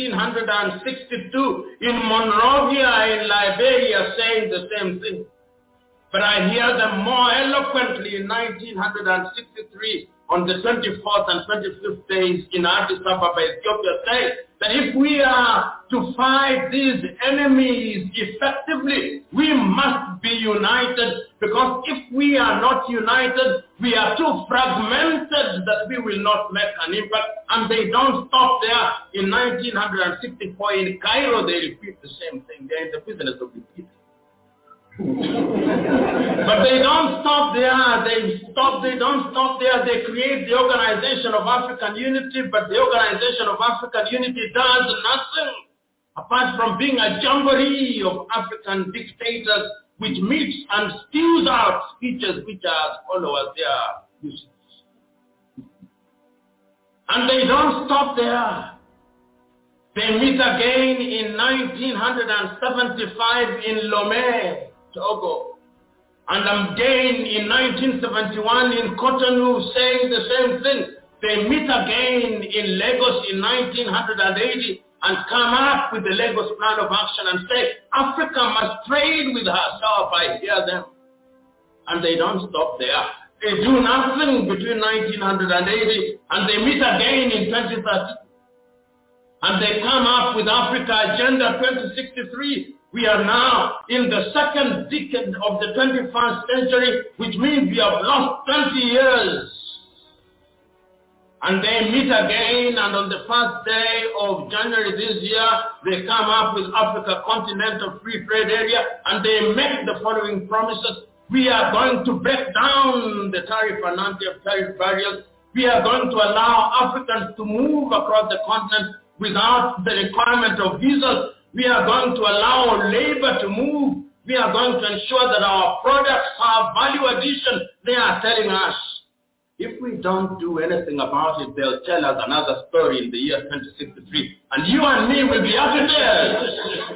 S5: 1962 in Monrovia in Liberia saying the same thing. But I hear them more eloquently in 1963 on the 24th and 25th days in Addis Ababa, Ethiopia, saying that if we are to fight these enemies effectively, we must be united, because if we are not united, we are too fragmented that we will not make an impact. And they don't stop there. In 1964 in Cairo, they repeat the same thing. They're in the business of repeating. But they don't stop there. They don't stop there. They create the Organization of African Unity, but the Organization of African Unity does nothing apart from being a jamboree of African dictators which meets and spews out speeches which are as follows their uses. And they don't stop there. They meet again in 1975 in Lomé, Togo, and again in 1971 in Cotonou, saying the same thing. They meet again in Lagos in 1980 and come up with the Lagos Plan of Action and say, Africa must trade with herself. I hear them. And they don't stop there. They do nothing between 1980 and they meet again in 2030. And they come up with Africa Agenda 2063. We are now in the second decade of the 21st century, which means we have lost 20 years. And they meet again, and on the first day of January this year, they come up with Africa Continental Free Trade Area, and they make the following promises. We are going to break down the tariff and anti-tariff barriers. We are going to allow Africans to move across the continent without the requirement of visas. We are going to allow labor to move. We are going to ensure that our products have value addition. They are telling us, if we don't do anything about it, they'll tell us another story in the year 2063. And you and me will be architects.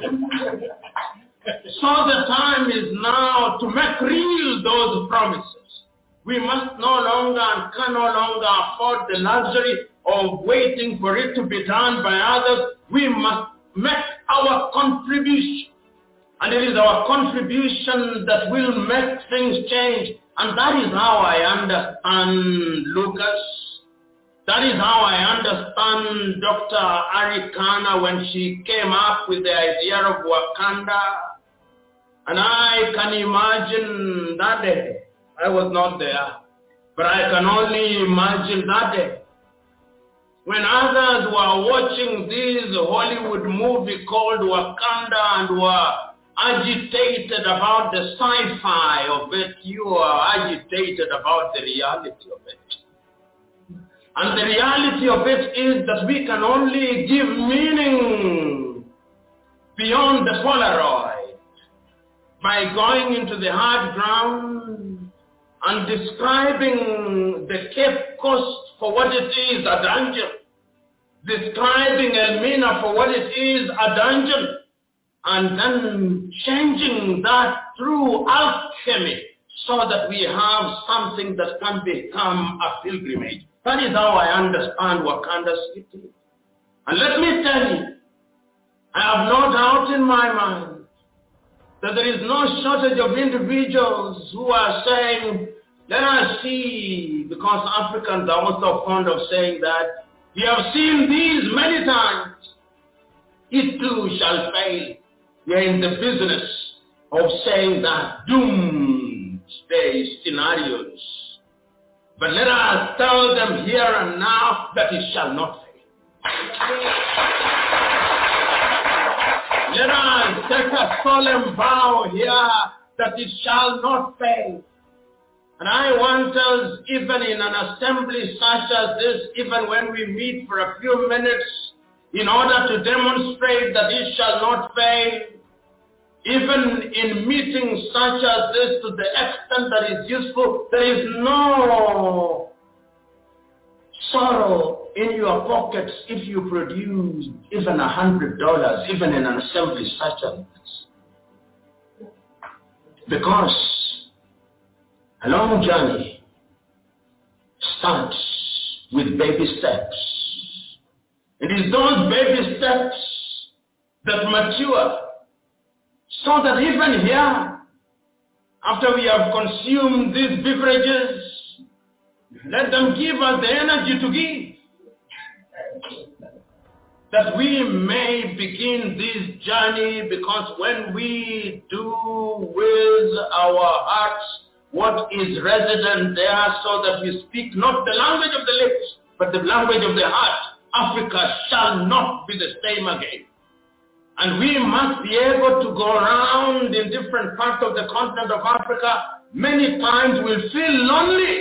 S5: So the time is now to make real those promises. We must no longer and can no longer afford the luxury of waiting for it to be done by others. We must make our contribution. And it is our contribution that will make things change. And that is how I understand Lucas. That is how I understand Dr. Arikana when she came up with the idea of Wakanda. And I can imagine that day. I was not there. But I can only imagine that day. When others were watching this Hollywood movie called Wakanda and were agitated about the sci-fi of it, you are agitated about the reality of it. And the reality of it is that we can only give meaning beyond the Polaroid by going into the hard ground and describing the Cape Coast for what it is, a dungeon. Describing Elmina for what it is, a dungeon. And then changing that through alchemy so that we have something that can become a pilgrimage. That is how I understand Wakanda City. And let me tell you, I have no doubt in my mind that there is no shortage of individuals who are saying, let us see, because Africans are also fond of saying that, we have seen these many times, it too shall fail. We are in the business of saying that doomsday scenarios. But let us tell them here and now that it shall not fail. Let us take a solemn vow here that it shall not fail. And I want us, even in an assembly such as this, even when we meet for a few minutes, in order to demonstrate that it shall not fail, even in meetings such as this, to the extent that is useful, there is no sorrow in your pockets if you produce even $100, even in an assembly such as this. Because a long journey starts with baby steps. It is those baby steps that mature, so that even here, after we have consumed these beverages, let them give us the energy to give, that we may begin this journey, because when we do with our hearts what is resident there, so that we speak not the language of the lips, but the language of the heart, Africa shall not be the same again. And we must be able to go around in different parts of the continent of Africa. Many times we'll feel lonely.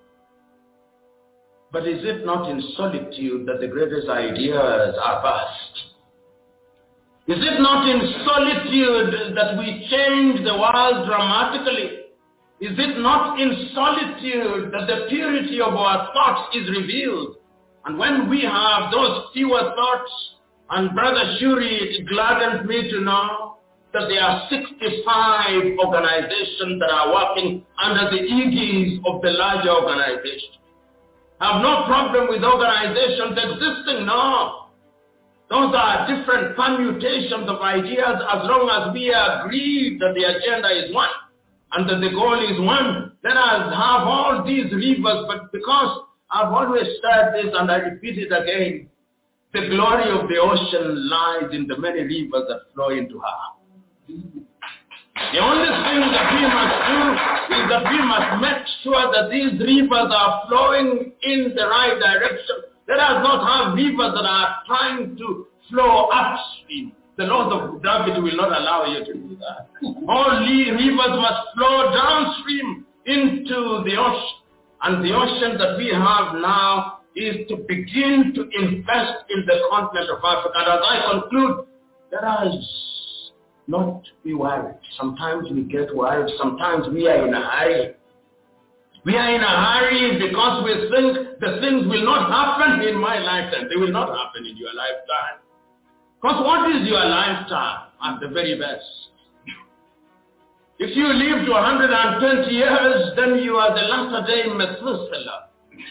S5: But is it not in solitude that the greatest ideas are birthed? Is it not in solitude that we change the world dramatically? Is it not in solitude that the purity of our thoughts is revealed? And when we have those fewer thoughts, and Brother Shuri, it gladdens me to know that there are 65 organizations that are working under the aegis of the larger organization. I have no problem with organizations existing, no. Those are different permutations of ideas, as long as we agree that the agenda is one and that the goal is one. Let us have all these rivers, but because I've always said this and I repeat it again, the glory of the ocean lies in the many rivers that flow into her. The only thing that we must do is that we must make sure that these rivers are flowing in the right direction. Let us not have rivers that are trying to flow upstream. The laws of gravity will not allow you to do that. Only rivers must flow downstream into the ocean. And the ocean that we have now is to begin to invest in the continent of Africa. And as I conclude, let us not be worried. Sometimes we get worried. Sometimes we are in a hurry. We are in a hurry because we think the things will not happen in my lifetime. They will not happen in your lifetime. Because what is your lifetime at the very best? If you live to 120 years, then you are the latter-day Methuselah.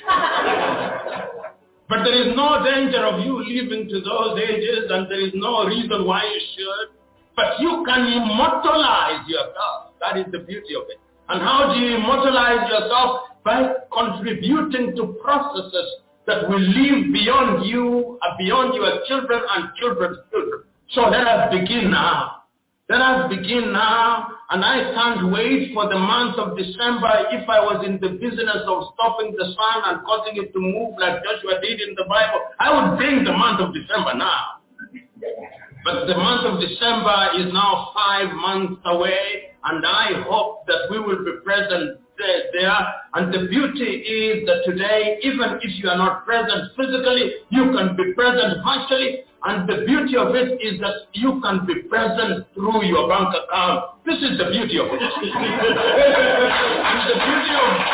S5: But there is no danger of you living to those ages, and there is no reason why you should. But you can immortalize yourself. That is the beauty of it. And how do you immortalize yourself? By contributing to processes that will live beyond you, beyond your children and children's children. So let us begin now. Let us begin now, and I can't wait for the month of December. If I was in the business of stopping the sun and causing it to move like Joshua did in the Bible, I would bring the month of December now. But the month of December is now 5 months away, and I hope that we will be present there. And the beauty is that today, even if you are not present physically, you can be present virtually. And the beauty of it is that you can be present through your bank account. This is the beauty of it. And the beauty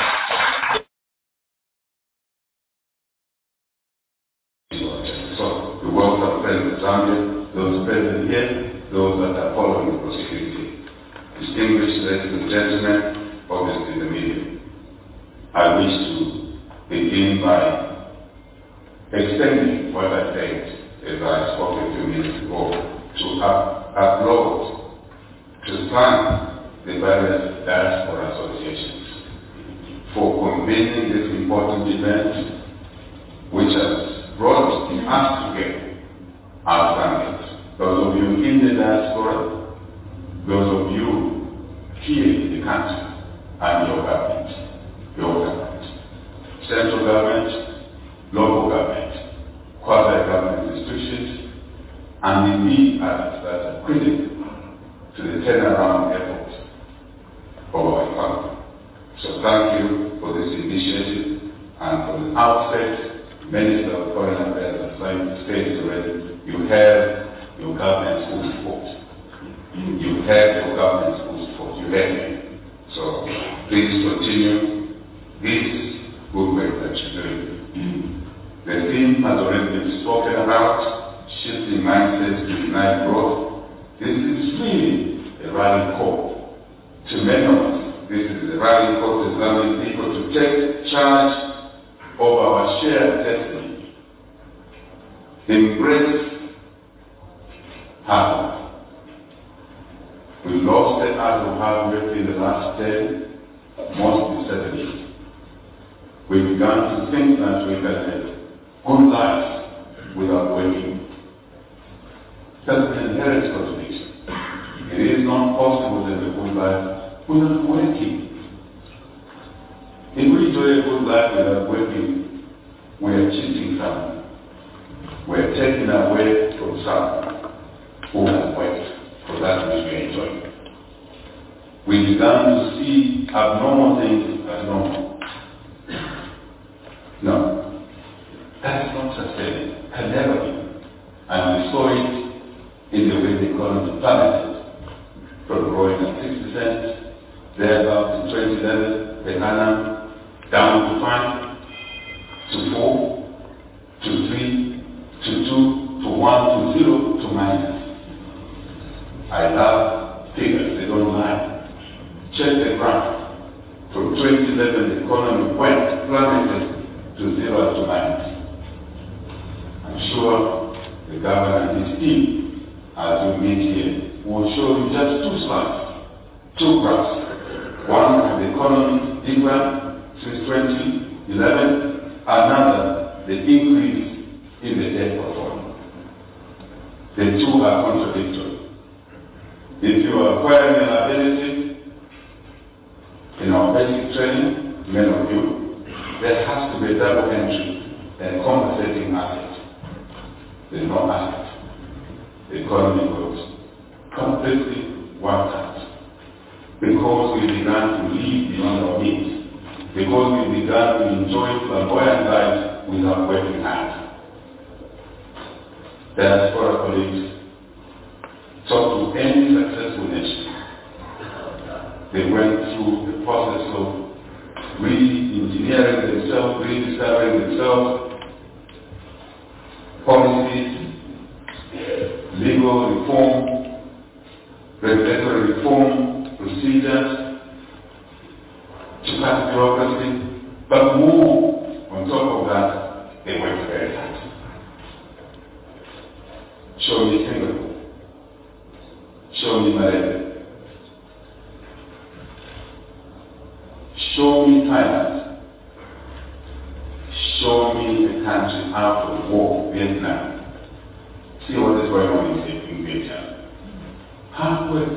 S5: of
S1: so the welcome President Zambia, those present here, those that are following the prosecuting. Distinguished ladies and gentlemen, obviously the media. I wish to begin by extending what I said as I spoke a few minutes ago, to applaud, to thank the various diaspora associations for convening this important event, which has brought us together as families. Those of you in the diaspora, those of you here in the country, and your government, central government, local government, quasi-government institutions, and indeed others that are critical to the turnaround efforts of our economy. So thank you for this initiative, and from the outset, Minister of Foreign Affairs has stated already, you have your government's full support. You have your government's full support. You have it. So please continue this good work that you're doing. The theme has already been spoken about, shifting mindsets to ignite growth. This is really a rally call. To many of us, this is a rally call to Islamic people to take charge of our shared destiny. Embrace hard work. We lost the art of hard work in the last 10, mostly 7 years. We began to think that we can have good lives without working. That's an inherent contradiction. It is not possible to have a good life without working. If we do a good life without working, we are cheating someone. We are taking away from someone who has worked for that which we enjoy. We began to see abnormal things as normal. No, that's not sustainable. Can never be. And we saw it in the way the economy plummeted from growing at 6%, thereabout to 2011, per annum, down to 5, to 4, to 3, to 2, to 1, to 0, to minus. I love figures, they don't lie. Check the graph. From 2011, the economy plummeted to 0 to minus. I'm sure the governor and his team, as we meet here, will show you just 2 slides, 2 graphs. One of the economy decline since 2011, another the increase in the debt portfolio. The two are contradictory. If you are acquiring an ability in our basic training, many of you, there has to be a double entry and compensating asset. There's no asset. The economy goes completely wiped out because we began to live beyond our means, because we began to enjoy flamboyant lives without working hard. Diaspora colleagues, talk to any successful nation. They went through the process of re-engineering themselves, rediscovering themselves, policies, legal reform, regulatory reform, procedures, to cut bureaucracy, but more on top of that, they worked very hard. Show me Singapore. Show me Malaysia. Show me Thailand. Show me a country out of war, Vietnam. See what is going on in Vietnam. Hard work.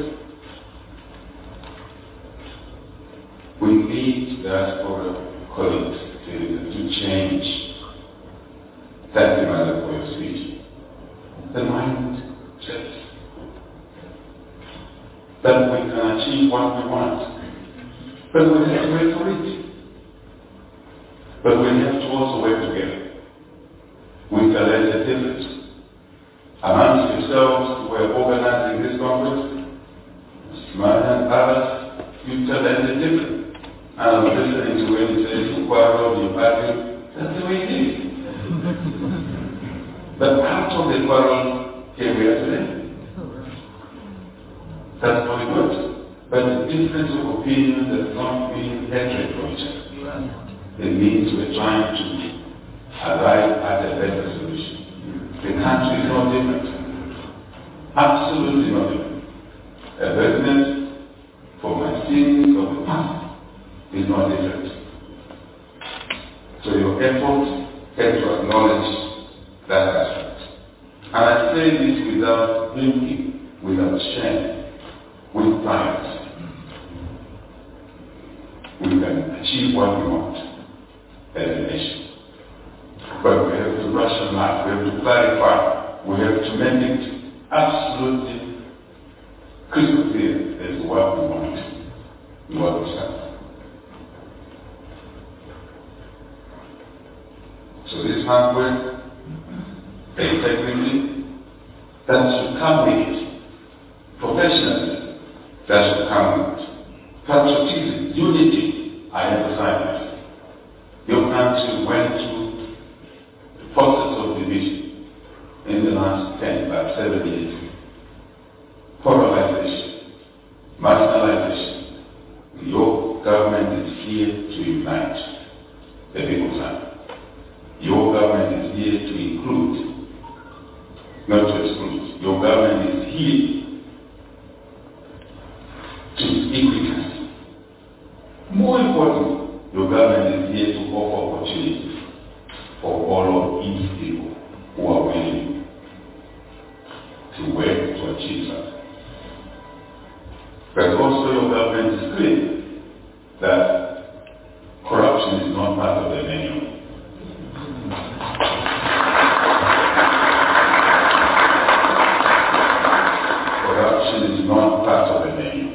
S1: We need diaspora colleagues to change. That's the matter for your speech. The mindset. That we can achieve what we want. But we have to wait for it. But we have to also work together. We can learn the difference. Amongst yourselves who are organizing this conference, Smart and others, you can learn the difference. And I was listening to when he says, Quarrel, the party, that's the way it is. But out of the quarrel, here we are today. That's how it works. But the difference of opinion does not mean hatred for each other. It means we're trying to arrive at a better solution. The country is no different. Absolutely nothing. A resident for my sins of the past is not different. So your effort has to acknowledge that aspect. And I say this without thinking, without shame, with pride. We can achieve what we want as a nation. But we have to rationalize, we have to clarify, we have to make it absolutely crystal clear as to what we want and what we stand. So this hard work, the integrity, that should come with it. Professionalism, that should come with it. Patriotism, unity, I emphasize it. Your country went through the process of division in the last 7 years. Polarization, marginalization. Your government is here to unite the people's land. Your government is here to include, not to exclude. Your government is here to equity. More importantly, your government is here to offer opportunities for all of its people who are willing to work to achieve that. But also your government is clear that corruption is not part of the menu. Corruption is not part of the menu.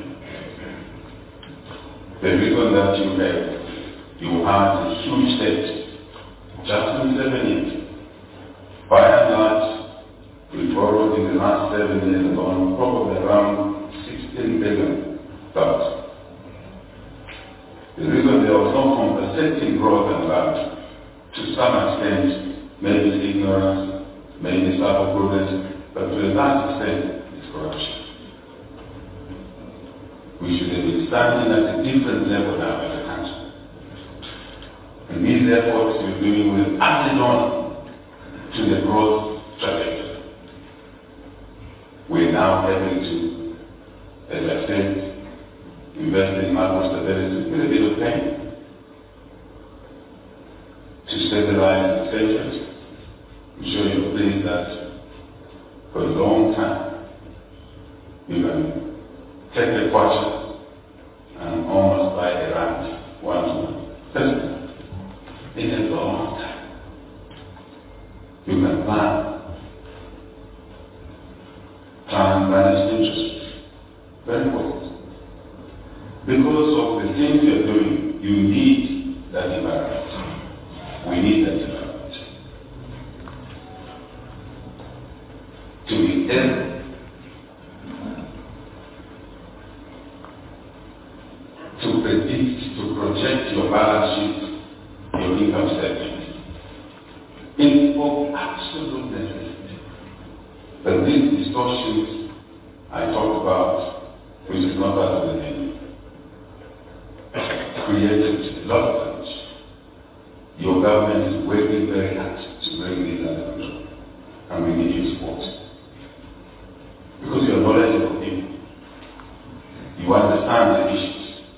S1: The reason that you had a huge debt just in 7 years. By and large, we borrowed in the last 7 years alone probably around $16 billion. The reason there was no compensating growth and that, to some extent, maybe it's ignorance, maybe it's prudence, but to a large extent, it's corruption. We should have been standing at a different level now as a country. And these efforts we're doing will add on to the growth trajectory. We're now able to, as I said, invest in macro stability with a bit of pain to stabilize the sectors. I'm sure you're pleased that for a long time you can take a portion and almost buy a ranch one-to-one. In a long time. You can plan manage interest. Very important. Because of the things you're doing, you need that environment. We need that environment. To be able to predict, to project your balance sheet, your income statement. It's of absolute necessity. But these distortions I talked about, which is not part of the name, created a lot of damage. Your government is working very hard to bring these under control. And we need your support. Because you're knowledgeable people. You understand the issues.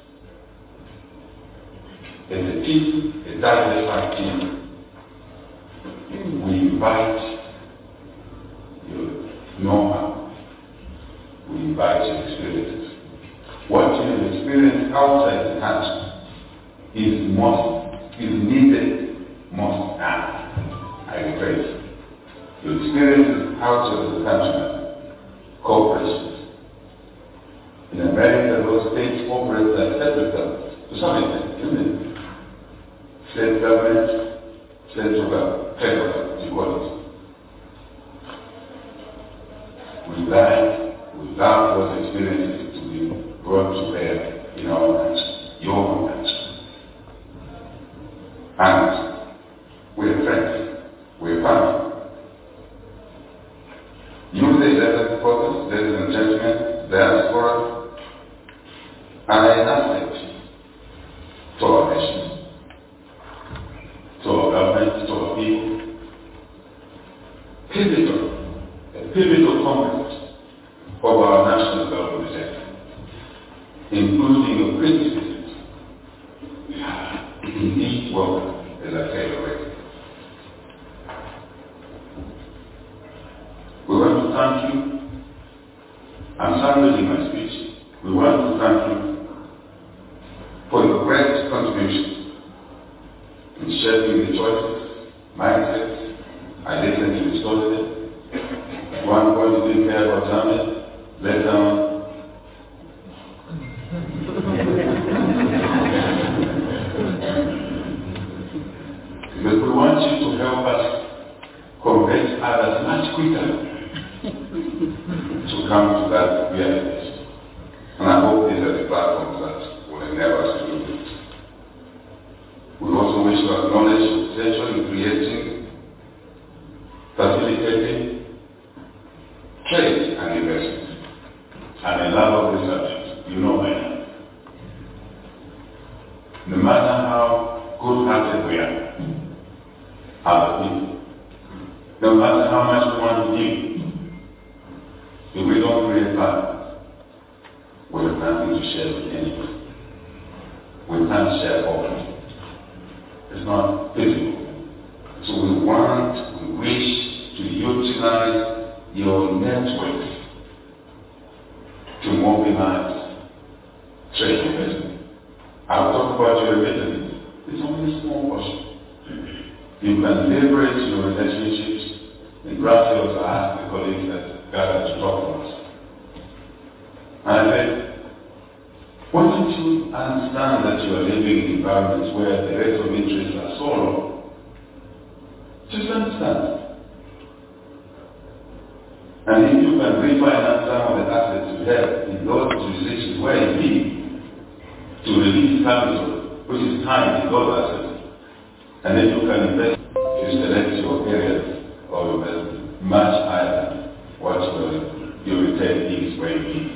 S1: As a team, a diversified team, we invite your know-how. We invite your experiences. What you have experienced outside the country is needed most now. I rephrase. Your experiences outside the country, corporations. In America, those states operate like separate governments, to some extent, isn't it? State government, central government, federal government, you call it. We love those experiences to be brought to bear in our country, your own country. And we're friends, we're family. Use the 11th focus, ladies and gentlemen, diaspora, are an asset to our nation, to our government, to our people. A pivotal component of our national government sector, including your criticisms, indeed welcome, as I said already. We want to thank you. I'm summarizing my speech. We want to thank you for your great contribution in shaping the choices, mindsets, identity you started. At one point you didn't care about Zambia, later on. Because we want you to help us convince others much quicker to come to that realization. And I hope these are the platforms that will enable us to do this. We also wish to acknowledge the potential in creating, facilitating trade and investment. I'm in love of this subject. You know I am. No matter how good-hearted we are, other people, no matter how much we want to give, if we don't create value, we have nothing to share with anyone. We can't share all. It's not feasible. So we wish to utilize your network to mobilize trade investment. I'll talk about your investment. It's only a small portion. You can leverage your relationships. And Brazil also asked the colleagues that gathered to talk to us. And I said, why don't you understand that you are living in environments where the rates of interest are so low? Just understand. And if you can refinance some of the assets you have in those jurisdictions where you need to release capital, which is time in those assets, and then you can invest, you select your areas of investment much higher than what your return is where you need.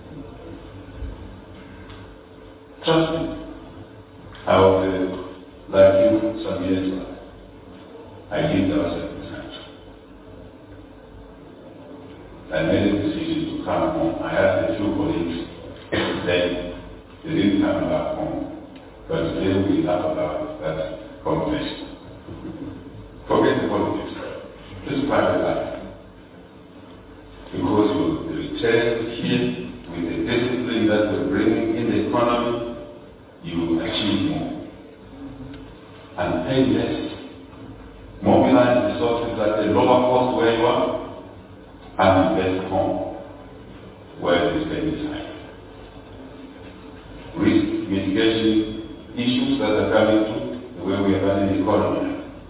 S1: Trust me, I was like you some years back. I lived outside this country. I made a decision to come home. I asked a few colleagues, then they didn't come back home. But today we laugh about that conversation. Forget the politics. This is private life. Because you return here with the discipline that we're bringing in the economy, you achieve more. And pay less. Mobilize resources at a lower cost where you are, and invest home where the spend is high. Risk mitigation issues that are coming through the way we are running the economy.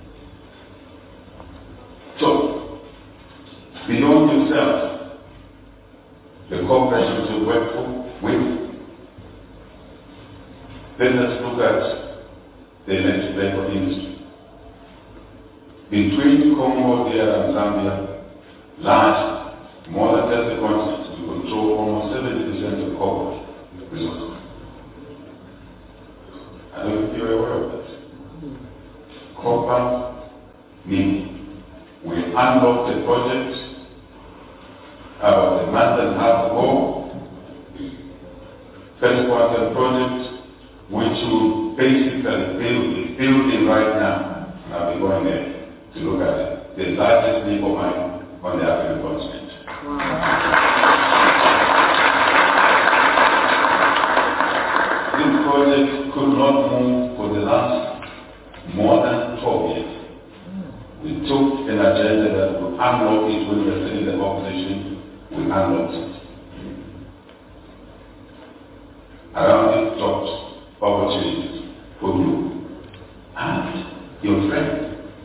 S1: So, beyond yourself, the corporations you work with, let us look at the electric vehicle industry. Between Congo, DR, and Zambia, large, more than just the continent, we control almost 70% of copper resources. I don't know if you're aware of that. Copper, meaning we unlocked the project about a month and a half ago. First quarter project, which will basically is building right now. And I'll be going there to look at it. The largest nickel mine on the African continent. Wow. This project could not move for the last more than 12 years. We took an agenda that would unlock it when we were still in the opposition. We unlocked it. Around it jobs, opportunities for you and your friends.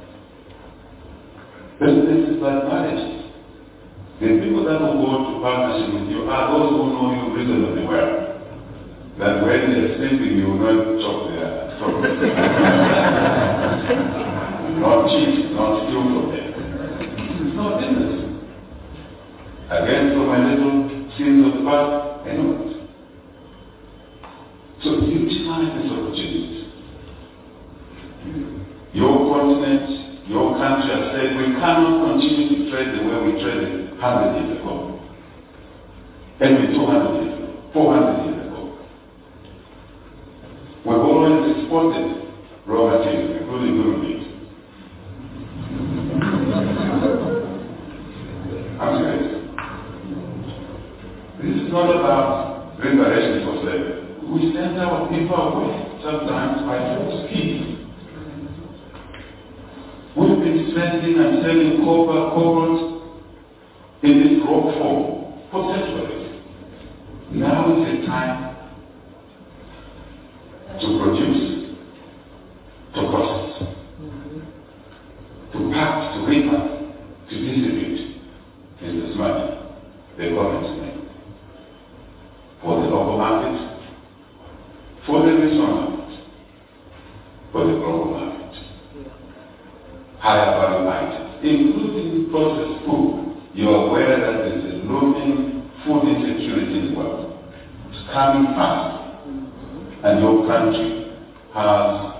S1: Business is like marriage. The people that will go to partnership with you are those who know you reasonably well. That when they're sleeping, you will not chop their throat. Not cheat, not steal from them. It's not business. Again, from my little sins of the past, I know it. So utilize these opportunities. Your continent, your country has said we cannot continue to trade the way we traded 100 years ago. maybe 200 years ago, 400 years ago. We've always exported raw materials, including human beings. I'm serious. This is not about reparations for slavery. We send our people away, sometimes by force, kids. We've been spending and selling cobalt in this rock form for centuries. Now is the time to produce, to process, to pack, to repack, to distribute. Is this money the government make for the local market, for the regional market, for the global market? Higher value items, including processed food. You are aware that there is a looming food insecurity in the world. It's coming fast. And your country has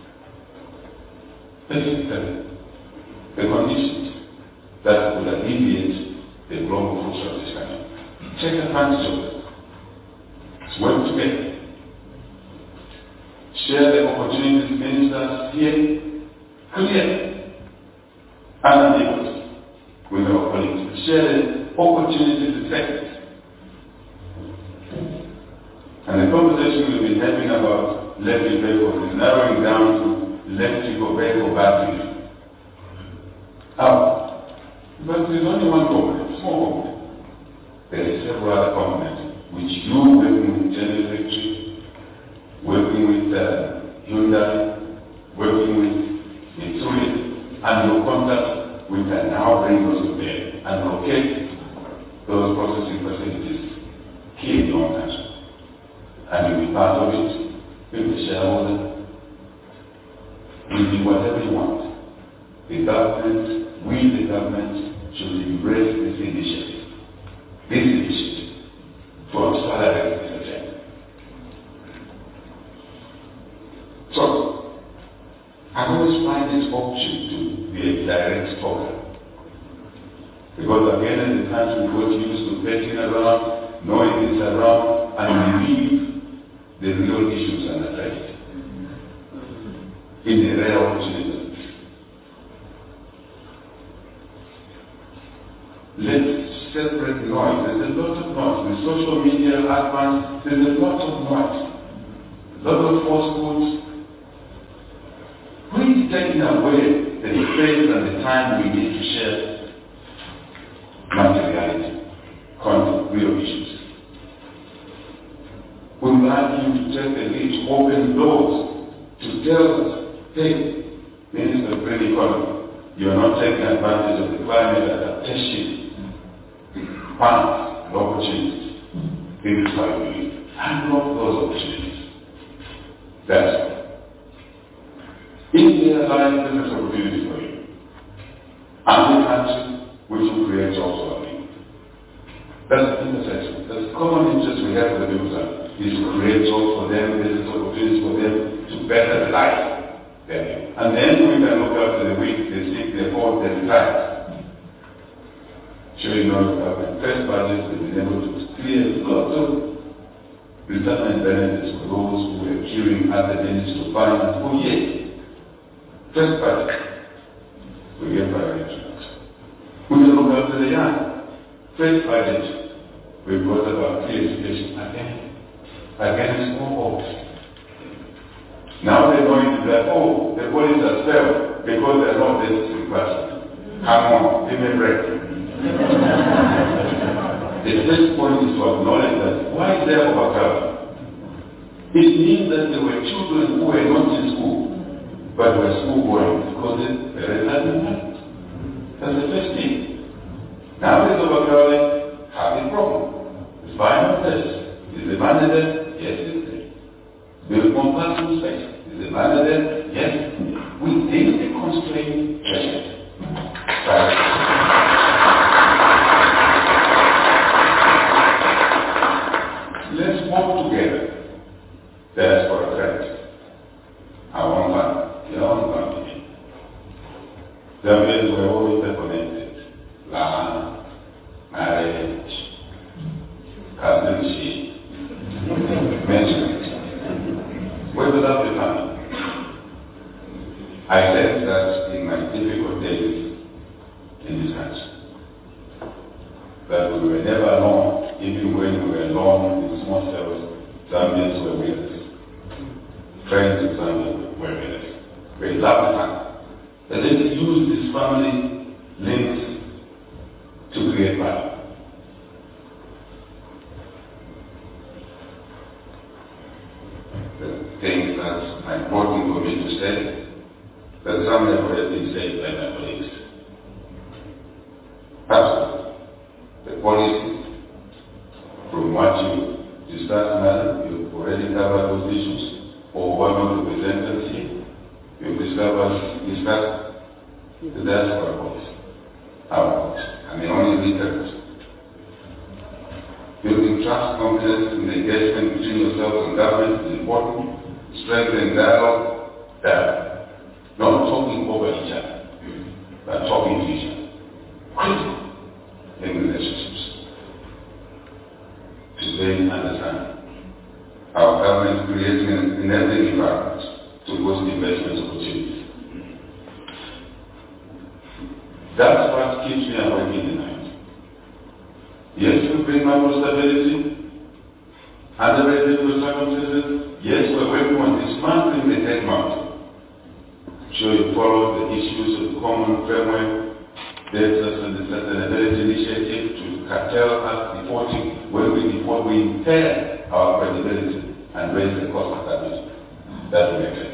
S1: basically the conditions that will alleviate the global food shortage coming. Take advantage of it. Let's work together. Share the opportunities ministers here clearly. Unambiguous with our colleagues. Share the opportunities effectively. And the conversation we've been having about electric vehicles is narrowing down to electrical vehicle batteries. But there's only one component, small component. There are several other components which you, working with General Electric, working with Hyundai, working with Mitsui, and your contact, we can now bring those to bear and locate those processing facilities here in your country. And you'll be part of it, you'll be shareholder, you'll be whatever you want. The government, we the government, should embrace this initiative to accelerate this agenda. So, I always find this option to be a direct talker. Because again, in the country, we got used to betting around, knowing it's around, and we leave the real issues unaddressed. In the rare opportunities. Let's separate noise. There's a lot of noise. The social media advance, there's a lot of noise. A lot of falsehoods. We're taking away the space and the time we need to share materiality, content, real issues. We would like you to take the lead to open doors to tell us, hey, Minister of Green Economy, you're not taking advantage of the climate adaptation funds and opportunities. This is how we live. Unlock those opportunities. That's all. If there are business opportunities for you, and the country which will create jobs for you. That's the intersection. That's the common interest we have with the people is to create jobs for them, business opportunities for them, to better the life there. And then we can look after the weak, the sick, the poor, the retired. Sure, you know, the government first budget has been able to clear lots of retirement benefits for those who are queuing other dentists to finance for years. First budget, we get private insurance. We can look after the young. First budget, we brought about free education against all odds. Now they're going to that, oh, the police are failed because they're not dentists in class. Come on, give me a break. The first point is to acknowledge that why is there overcrowding? It means that there were children who were not in school, but were school going because the parents had been left. That's the first thing. Now there's overcrowding, have a problem. It's fine with this. Is the money there? Yes, it's there. Build more classroom space. Is the money there? Yes. Within the constrained budget. Let's work together. That's for a friend. I want one. Your own family. The ways we're all interconnected. Land, marriage, hands. That we were never alone, even when we were alone in small cells, Zambians were with us. Friends of Zambia were with us. We loved the family. And let's use this family links to create value. The things that are important for me to say, that some have already been said by my colleagues. Absolutely. The policy, from what you discussed now, you've already covered those issues, or one of the presenters here, you've discussed the diaspora policy, our policy, and the only returns. Building trust, confidence in the engagement between yourselves and government is important. Strengthening dialogue, not talking over each other, but talking to each other. Critical in relationships. To then understand our government creating an enabling environment to boost investment opportunities. That's what keeps me awake in the night. Yes, we bring macro stability under very difficult circumstances. Yes, we're working on dismantling the debt mountain. Sure, you follow the issues of the common framework, debt sustainability initiative to curtail us defaulting. When we default, we impair our credibility and raise the cost of capital. That will make sense.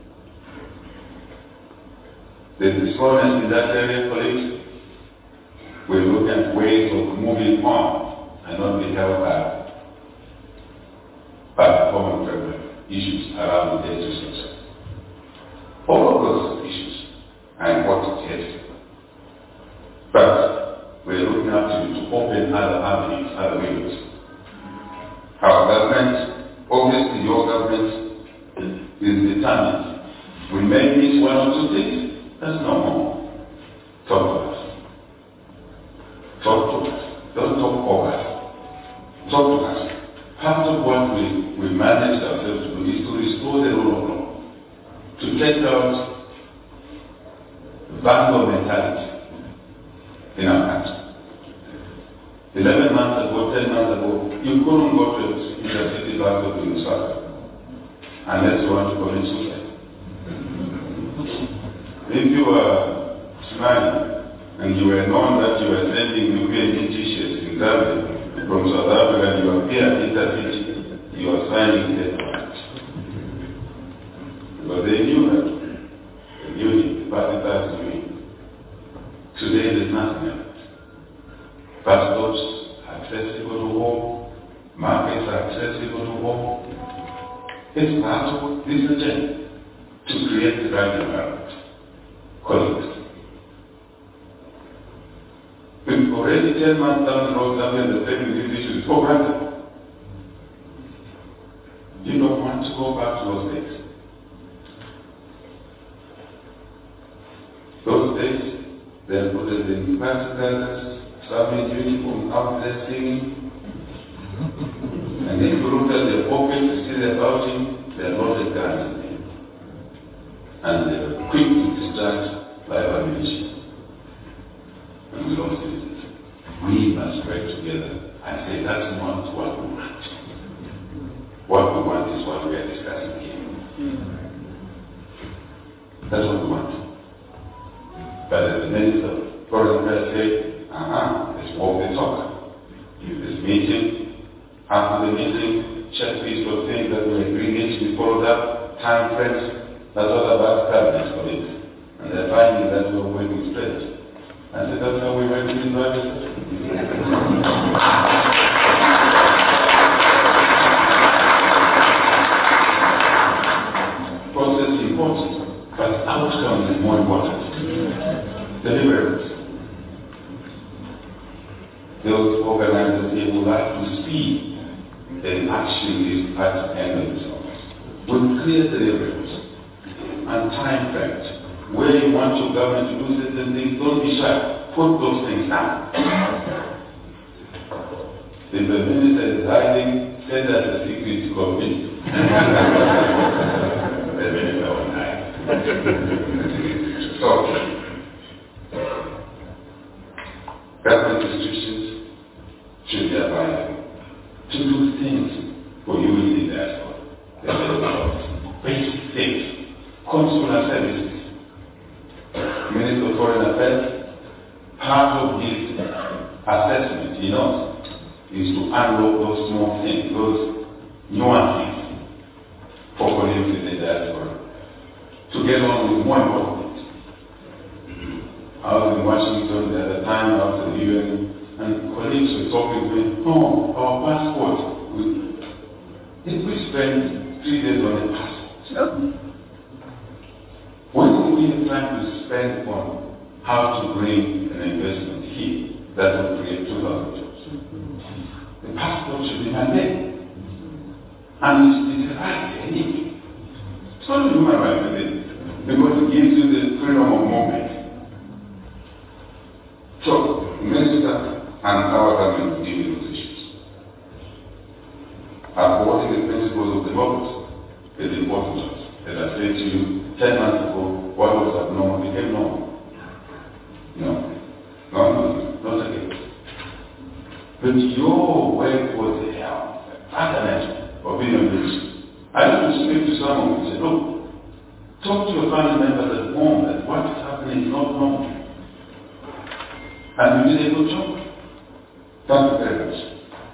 S1: There's slowness in that area, colleagues. We look at ways of moving on and not be held back by the common framework issues around the debt structure. All of those issues are important, yes. But we're looking up to open other avenues, other windows. Our government, obviously your government, is determined. We may miss one or two things, that's no more. Talk to us. Talk to us. Don't talk over us. Talk to us. Part of what we manage ourselves to do is to restore the rule of law. To take out bando mentality in our country. 11 months ago, 10 months ago, you couldn't go to intercity bus in Lusaka unless you want to commit suicide. If you were smiling and you were known that you were sending UPNG t-shirts in Zambia from South Africa and you appear at intercity, you are signing death warrants. But they knew that. They knew it. The party started doing it. Today there's nothing else. Passports are accessible to all. Markets are accessible to all. It's part of this agenda to create the right environment. Colleagues. We've already 10 months down the road, Zambia is taking these issues for granted. You don't want to go back to those days. Those days, they put it in bicycles, Zambian uniform out there singing. And if you look at their pockets, you see they're pouching, they're loaded guns in them. And they're quick to discharge live ammunition. And we lost it. We must work together and say that's not what we want. What we want is what we are discussing here. That's what we want. But as the Minister of Foreign Affairs said, let's walk the talk. If this meeting, after the meeting, checklist of things that we agreed to be followed up, time frames, that's all about cabinet colleagues. And they're finding that we're working straight. I said, that's how we went to the private. Process is important, but outcome is more important. Deliverables. Those organizers here would like to see an action is at the end of this office. With clear deliverables and time frames. Where you want your government to do certain things, don't be shy. Put those things down. If the minister is hiding, send us a secret copy. The minister will hide. So, government institutions should be available to do things for you in the diaspora. Basic things, consular services. Minister of Foreign Affairs, part of his assessment, is to unlock those small things, those nuances for colleagues in the diaspora to get on with more important things. I was in Washington the other time after the UN, and colleagues were talking to me, our passport. We spend 3 days on a passport. When we are trying to spend on how to bring an investment here that will create 2,000 jobs, the passport should be mandate. And it's a right anyway. It's not a human right today, because it gives you the freedom of movement. So, Minister and our government deal with those issues. Upholding the principles of democracy is important. As I said to you 10 months ago, what was abnormal became normal. Not again. But your way was the help, fundamental opinion leadership. I used to speak to someone and say, look, talk to your family members at home that what is happening is not normal. And you did a good job. Thank you very much.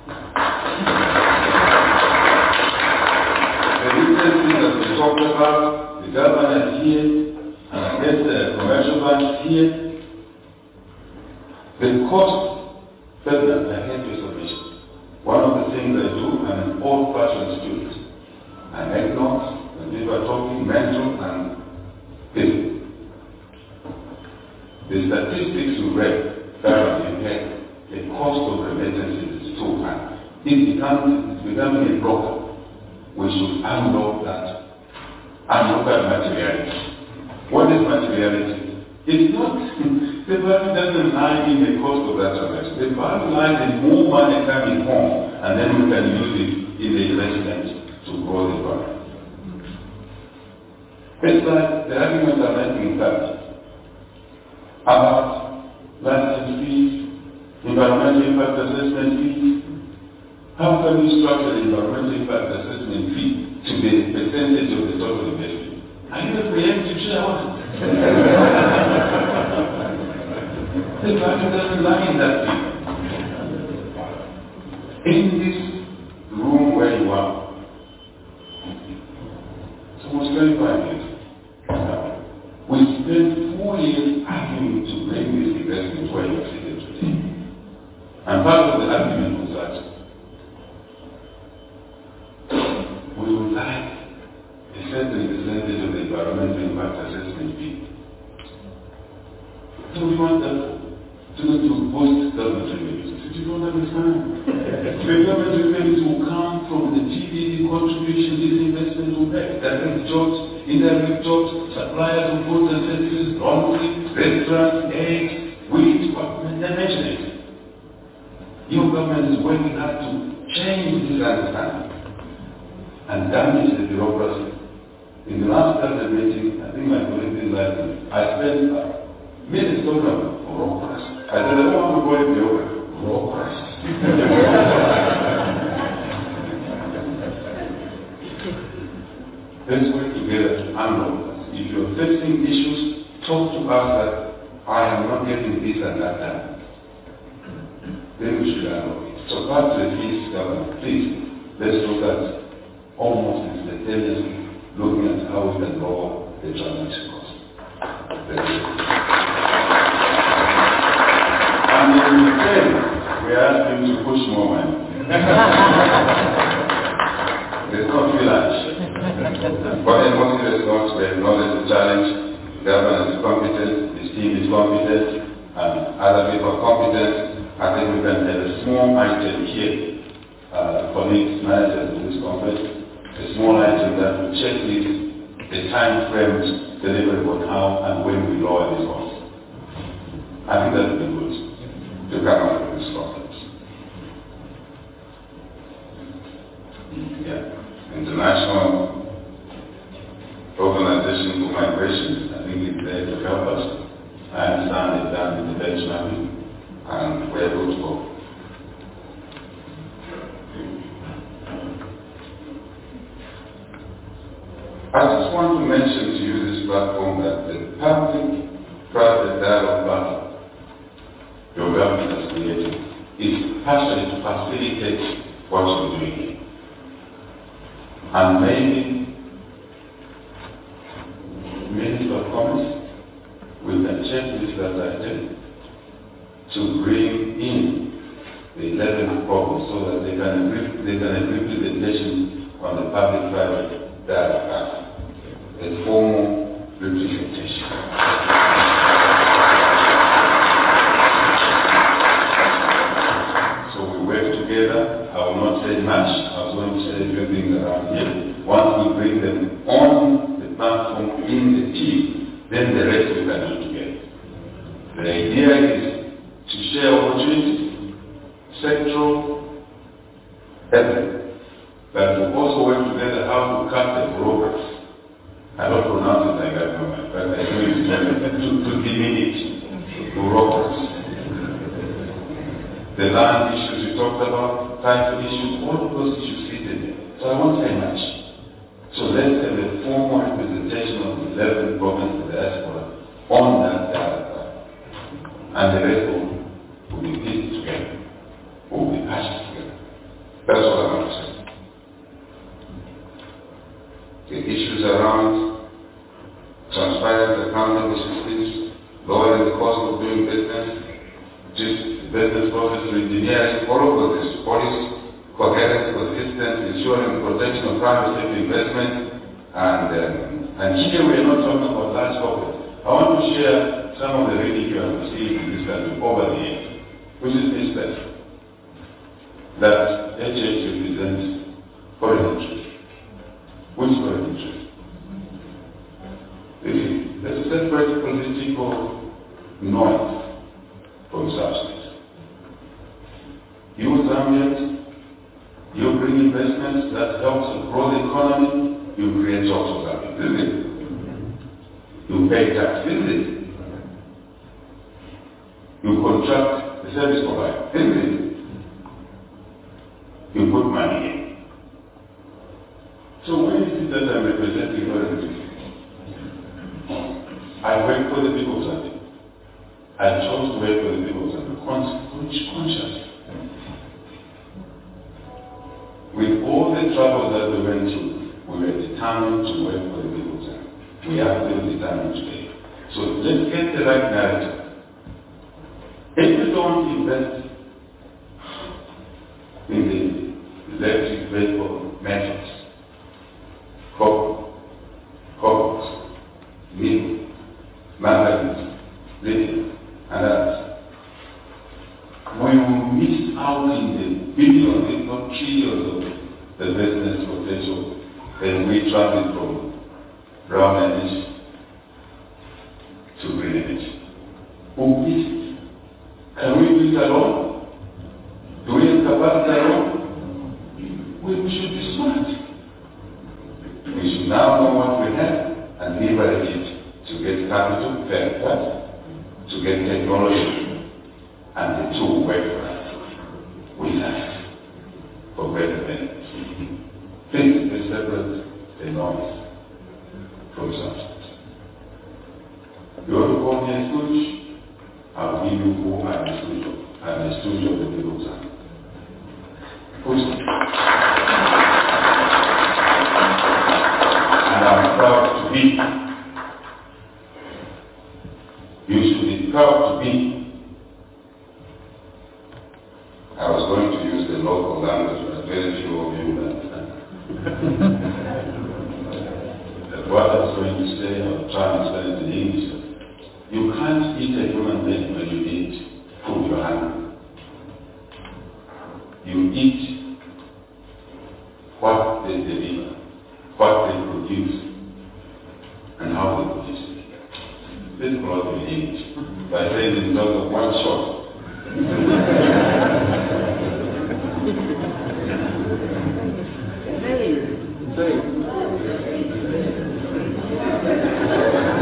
S1: The recent things that we talked about, the government here, and I guess the commercial banks here, the cost president, I hate your submission. One of the things I do, I'm an old-fashioned student. I make notes, when people are talking, mental and physical. The statistics you read, the cost of remittances is too high. It's becoming a problem. We should unlock that materiality. What is materiality? It's not, the value doesn't lie in the cost of that transaction. The value lies in more money coming home, and then we can use it in the investment to grow the value. It's like the argument I'm making about license fees, environmental impact assessment fees. How can you structure the environmental impact assessment fee to be a percentage of the total investment? Are you a preemptive shareholder? The value doesn't lie in that fee. In this room where you are, it's almost 25 years. We spent 4 years arguing to bring this investment where you are seated today. And part of the argument was that we would like a certain percentage of the environmental impact assessment fee. So we want that to boost government revenues. You don't understand. The government revenues will come from the GDP contribution these investments will make. Direct jobs, indirect jobs, suppliers of goods and services, laundry, restaurants, eggs, wheat, mention it. Your government is working hard to change this understanding and damage the bureaucracy. In the last cabinet meeting, I think my colleague did last week, I spent minutes talking about bureaucracy. I said, I don't want to call it bureaucracy. Bureaucracy. Let's work together to unlock this. If you're facing issues, talk to us that I am not getting this and that done. Then we should unlock it. So back to the fees government, please, let's look at almost instantaneously looking at how we can lower the transaction cost. And in return, we ask him to push more money. There's not free lunch. But in most response, we acknowledge the challenge. The government is competent, his team is competent, and other people are competent. I think we can have a small item here, colleagues, managers in this conference, a small item that will checklist the time frames delivered on how and when we lower this cost. I think that would be good to come out of this conference. Yeah. International Organization for Migration, I think it's there to help us. I understand they've done the benchmarking, and protocol. I just want to mention to you this platform that the public-private dialogue platform your government has created is partially to facilitate what you're doing here. And maybe Minister of Commerce, we can check this as I did, to bring in the 11 problems so that they can agree with the nation on the public-private dialogue, a formal representation. So we work together. I will not say much. I was going to say a few things around here. Once we bring them on the platform in the team, then the rest we can do together. The idea is to share opportunities, sectoral, everything, but to also work together how to cut the progress. I don't pronounce it like that, but I do it to diminish progress. The land issues we talked about, title issues, all of those issues fit in there. So I won't say much. So let's have a formal representation of the 11 provinces of the diaspora on that data. And the rest will be pieced together, will be patched together. That's what I want to say. The issues around transparent, accountable systems, lowering the cost of doing business, just business process engineering, all of this, policy, coherence, consistency, ensuring the protection of private sector investment, and here we are not talking about large corporates. I want to share some of the ridicule I've received in this country over the years, which is this person, that HH represents foreign interest. Which foreign interest? There's a separate political noise from substance. You Zambians, you bring investments that helps to grow the economy, you create jobs for Zambia, isn't it? You pay tax, isn't it? You contract the service provider, isn't it? You put money in. So when is it that I'm representing foreign? I work for the people of Zambia. I chose to work for the people of Zambia consciously. With all the trouble that we went through, we were determined to work for the people of Zambia. We are still determined today. So let's get the right narrative. If we don't invest in the electric vehicle methods, cobalt, nickel, manganese, lithium, and others, we will miss out in the billions, if not trillions, of the business potential as we travel from brown energy to green energy. We'll miss it. Can we do it alone? Do we have capacity alone? We should be smart. We should now know what we have and leverage it to get capital, fair price, to get technology, and the two will work for us. We have for greater benefits. This is separate the noise from substance. You want to call me a stooge? I'll give you who I'm a stooge of. I'm a stooge of the people's hand. And I'm proud to be. You should be proud to be. I was going to use the local language, but very few of you will understand. What I was going to say, I'll try and explain it in English. You can't eat a human being when you eat food you're hungry. You eat what they deliver, what they produce, and how they produce it. This is not in English. By saying in terms of one shot.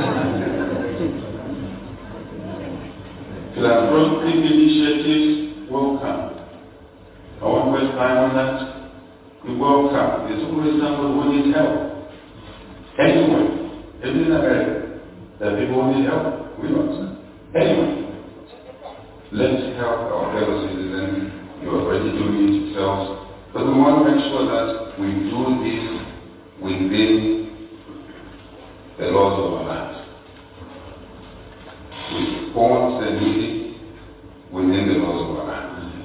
S1: Philanthropic initiatives time on that, we welcome. There's always somebody who needs help. Anyway, even in America, there are people who need help. We don't. Anyway, let's help our fellow citizens. You are already doing it yourselves. But we want to make sure that we do this within the laws of our land. We support the needy within the laws of our land.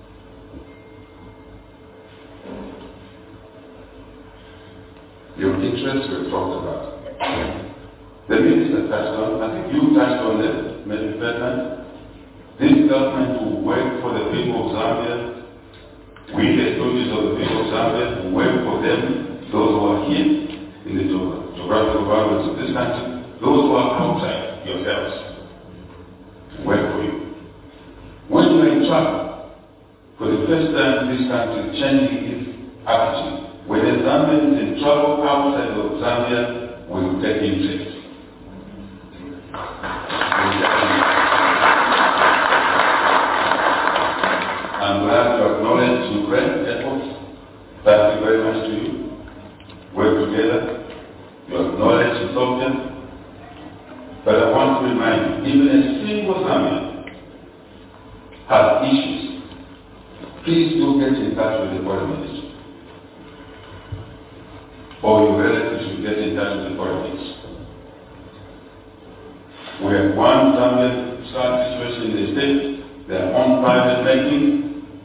S1: Your interests were talked about. The minister touched on, I think you touched on it, Mr. President. This government will work for the people of Zambia. We, the stooges of the people of Zambia, will work for them, those who are here in the geographical boundaries of this country, those who are outside yourselves, work for you. When you are in trouble, for the first time this country is changing its attitude. When a Zambian is in trouble outside of Zambia, we will take interest. I'm glad you acknowledge Ukraine's efforts. Thank you very much to you. Work together. You acknowledge Ethiopia. But I want to remind you, even a single Zambian has issues. Please do get in touch with the foreign ministry. Or your relatives should get in touch with the foreign ministry. We have one Zambian situation in the state, their own private banking.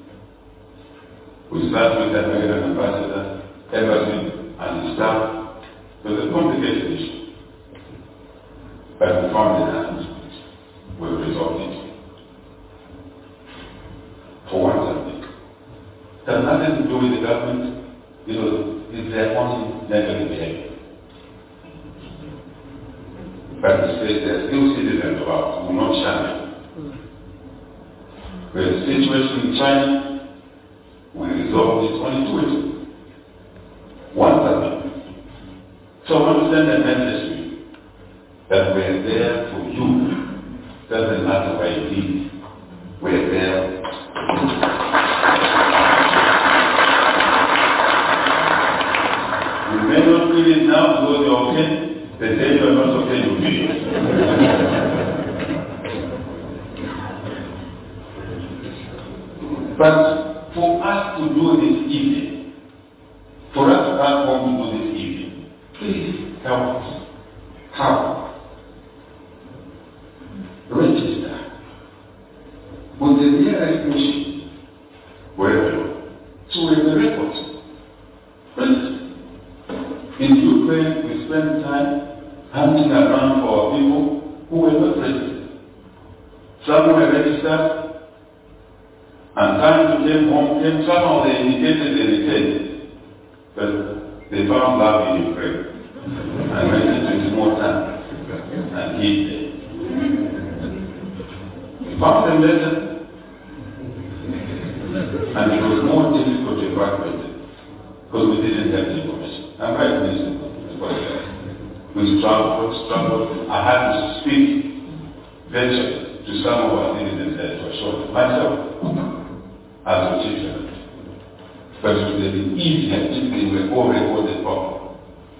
S1: We start with the American ambassador, embassy, and his staff. So it's a complicated issue. But we found an answer. We'll resolve it. For one subject. It has nothing to do with the government. It's their own negative behavior. But the state, there are still citizens of ours who will not shun it. We have a situation in China. We resolve this only two ways. One subject. So I want to send a message to you that we are there for you. Doesn't matter where you live. We are there. You may not feel it now because you're okay. The day you're not okay, you feel it. But for us to do this evening, for us to come home to do this evening, please help us. How? Register with the nearest mission, wherever you are. So we have the records. Register. In Ukraine, we spent time hunting around for our people who were not registered. Some were registered. And time to came home, somehow they indicated they returned. But they found love in Ukraine. And went into his more time and hid there. We found them later. And it was more difficult to evacuate them. Because we didn't have the information. I'm right, Minister. We struggled. I had to speak venture to some of our citizens there to assure them. Myself. As a chief servant. But it would have been easier if they were all recorded properly.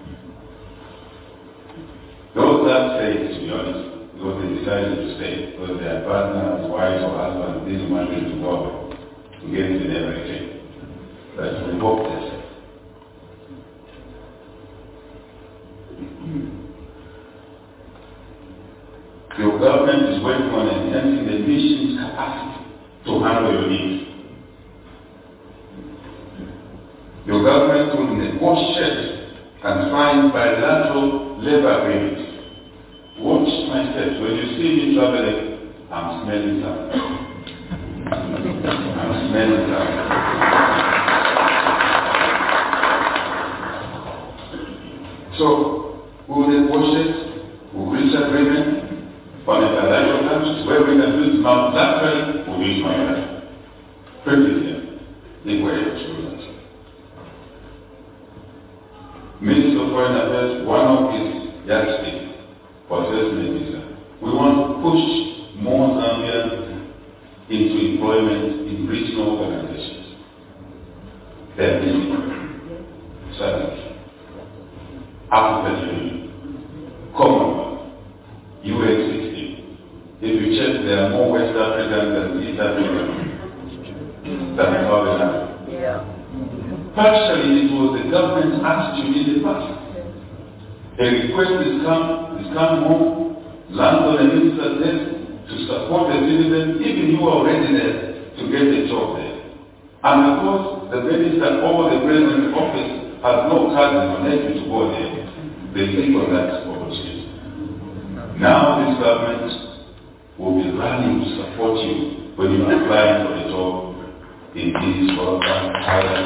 S1: Those that stayed, to be honest, because they decided to stay, because their partners, wives or husbands didn't want them to go to get into their again. But we hope this. Your government is working on enhancing the nation's capacity to handle your needs. Your government will negotiate and find bilateral labor agreements. Watch my steps. When you see me traveling, I'm smelling something. I'm smelling something. So, we'll negotiate, we'll reach agreement on a bilateral countries where we can do it multilaterally, we'll use multilateral. Pretty clear. If we're able to do that. Minister of Foreign Affairs, one of his yardsticks for assessment visa. We want to push more Zambians into employment in regional organizations. ethnic, Islamic, African Union, Commonwealth, UN60. If you check, there are more West Africans than East Africans. That's how they happen. Partially, it was the government's attitude in the past. A request is come home, land on a minister's desk to support the citizen, even you are already there to get a job there. And of course, the minister or the president's office has no cousin or nephew to go there. They think on that opportunity. Now this government will be running to support you when you are applying for a job in these islands.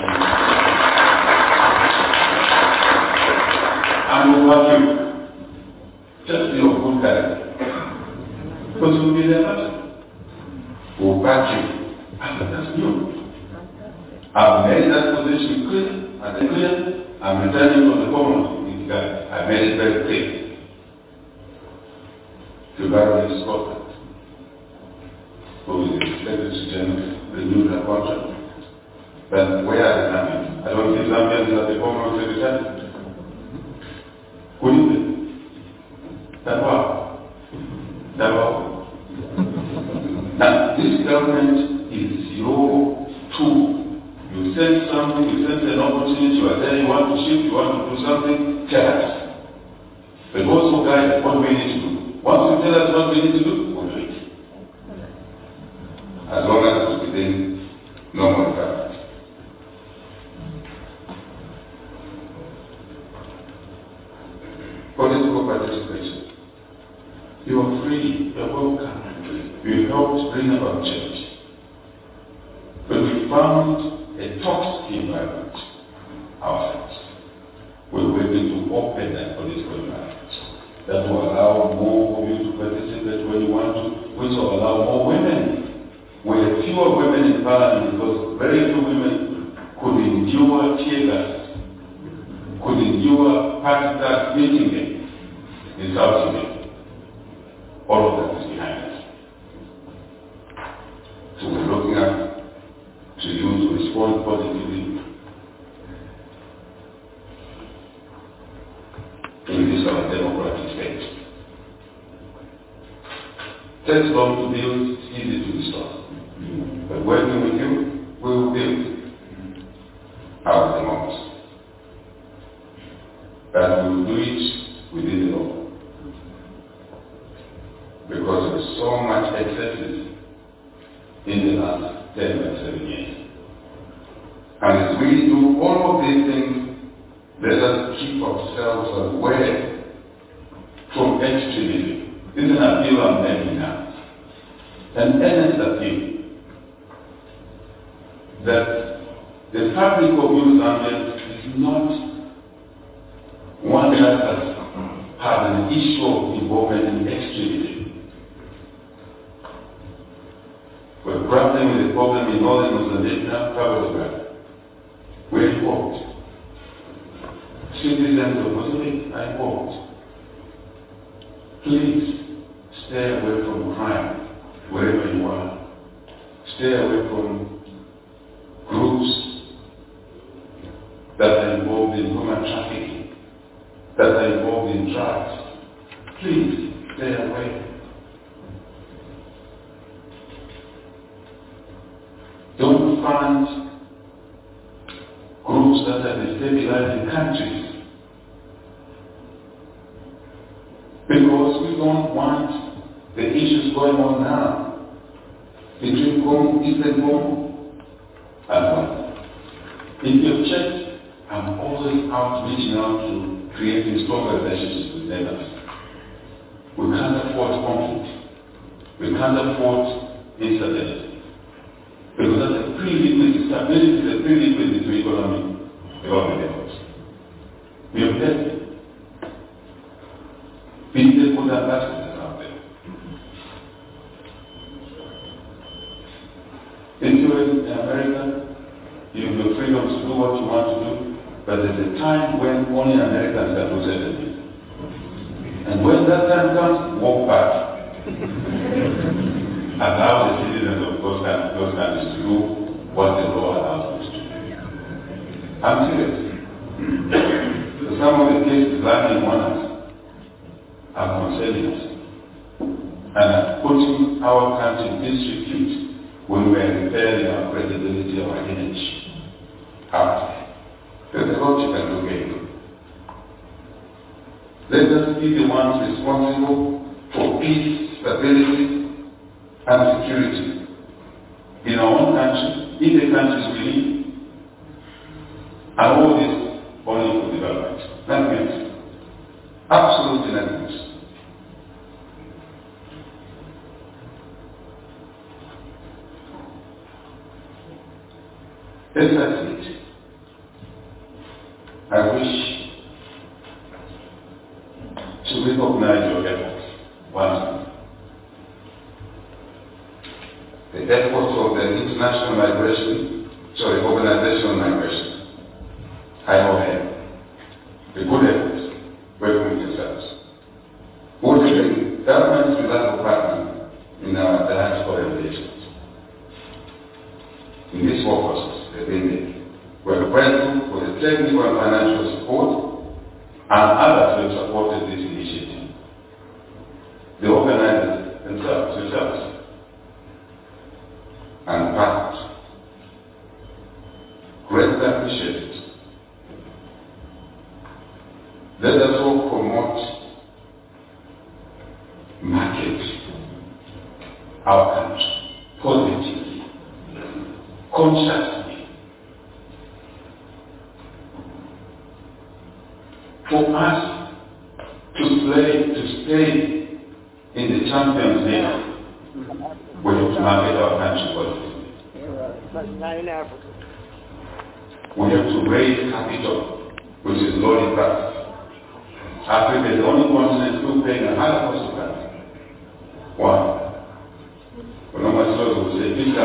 S1: And will help you. Just be of good character. Because you will be there after. We'll back you. And that's new. I've made that position clear. I'm returning from the Commonwealth. I made it very clear to Barry Scotland, who is expected to renew the contract. But where are the Zambians? I don't think Zambians are the Commonwealth Secretary. Who is it? Now, this government is your tool. You send something, you send an opportunity, you are there, you want to shift, you want to do something, tell us. But also guide what we need to do. Once you tell us what we need to do, we'll do it. As long as it's within normal government. Political participation. You are free, you are welcome. You helped bring about change. But we found a toxic environment ourselves. We're waiting to open that political environment that will allow more of you to participate when you want to, which will allow more women. We have fewer women in parliament because very few women could endure tear gas, could endure party gas meeting them in South Sudan. All of that is behind us. So we're looking up to you to respond positively in this our democratic state. Takes long to build, it's easy to restore. But working with you, we will build our democracy. But we will do it within the law. Because there is so much excesses in the last 10 or 7 years. And as we do all of these things, let us keep ourselves aware from extremism. This is an appeal I'm making now. An earnest appeal that the fabric of new Zambians is not one that has an issue of involvement in extremism. We're grappling with the problem in northern Mozambique now, Cabo Delgado. We're involved. Citizens of Mozambique are involved. Please stay away from crime wherever you are. Stay away from groups that are involved in human trafficking, that are involved in drugs. Please stay away. Don't fund groups that are destabilizing countries. Because we don't want the issues going on now between Congo, Eastern Congo, and Rwanda. If you've checked, I'm always out reaching out to creating stronger relationships with neighbors. We can't afford conflict. We can't afford instability. Because that's a prerequisite, stability is a prerequisite to economic development. We have tested. People put ambassadors out there. If you're in America, you have the freedom to do what you want to do, but there's a time when only Americans can do certain things. And when that time comes, walk back. Allow the citizens of those countries to do what the law allows them to do. I'm serious. So some of the cases landing on us are concerning us and are putting our country in disrepute when we are repairing our credibility, our image. There's a lot you can do here. Let us be the ones responsible for peace, stability, and security in our own country, in the countries we live, and all this only for development. Nothing else. Absolutely nothing else. That's it. I wish to recognize your efforts once. The efforts of the International Organization on Migration. I know them. The good efforts working with yourselves. Both the governments with that partner in our diaspora relations. In this war process, they've been there. We're grateful for the technical and financial support and others who have supported this initiative. The organizers themselves, yourselves, and partners. Greatly appreciated. Let us all promote, market our country positively, consciously. For us to stay in the Champions League, we have to market our country positively. We have to raise capital, which is low in price. Africa is the only continent still paying a higher cost of capital. Why? When Omasolo will say, this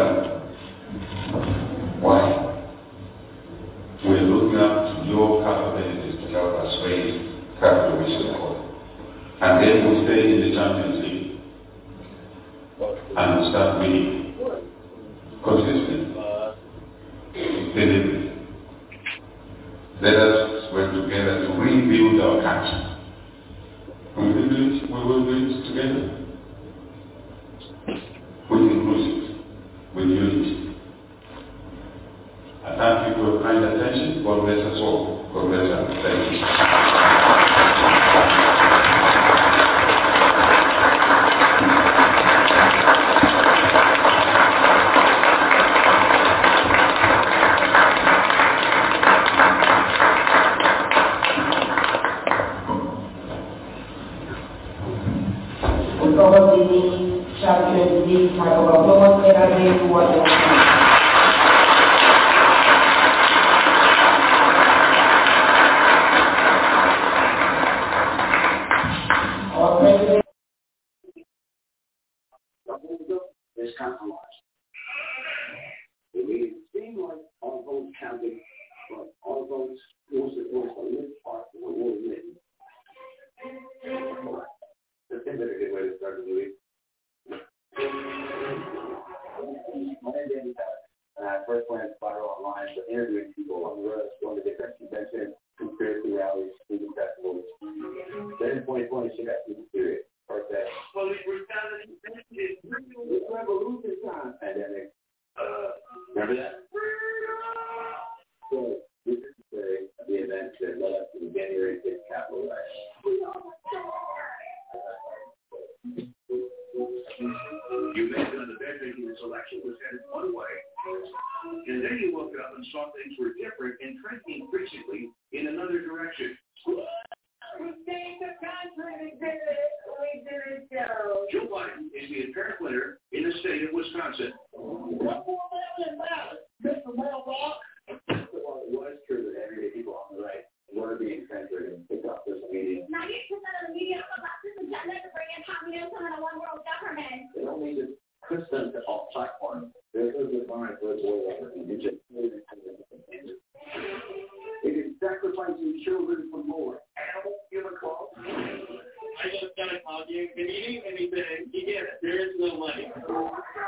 S1: why? We are looking up to your capabilities to help us raise capital we should afford. And then we'll stay in the Champions League. And we'll start winning. Consistent. Delivery. Let us work together to rebuild our country. And we will do it together. With inclusive, with unity. I thank you for your kind attention. God bless us all. God bless us. Thank you.
S6: Champions League type of applause that I gave to what they our president is compromised. It may seem like all votes counted, but all votes was a little part of the war written. That's a good way to start the week. My name is and I first went viral online for interviewing people on the road, going to different conventions, conspiracy rallies, student festivals. Then in 2020, she got super serious. First day. Police brutality. Revolution time. Pandemic. Remember that? So this is the event that led up to the January 6th Capitol riot. You mentioned the bed making this election was headed one way, and then you woke up and saw things were different and trending increasingly in another direction. We saved the country, we did it, so. Joe Biden is the apparent winner in the state of Wisconsin. What more than that? Mr. Mailbox? Well, it was true that everyday people on the right were being censored and picked up social media. 90% of the media about this agenda to bring in communism and a one-world government. They don't need to push them to all platforms. There's a design for a boiler and you just it is sacrificing children for more. Animal, human cause. I just got to call you. Can you eat anything? You get it. There is no money.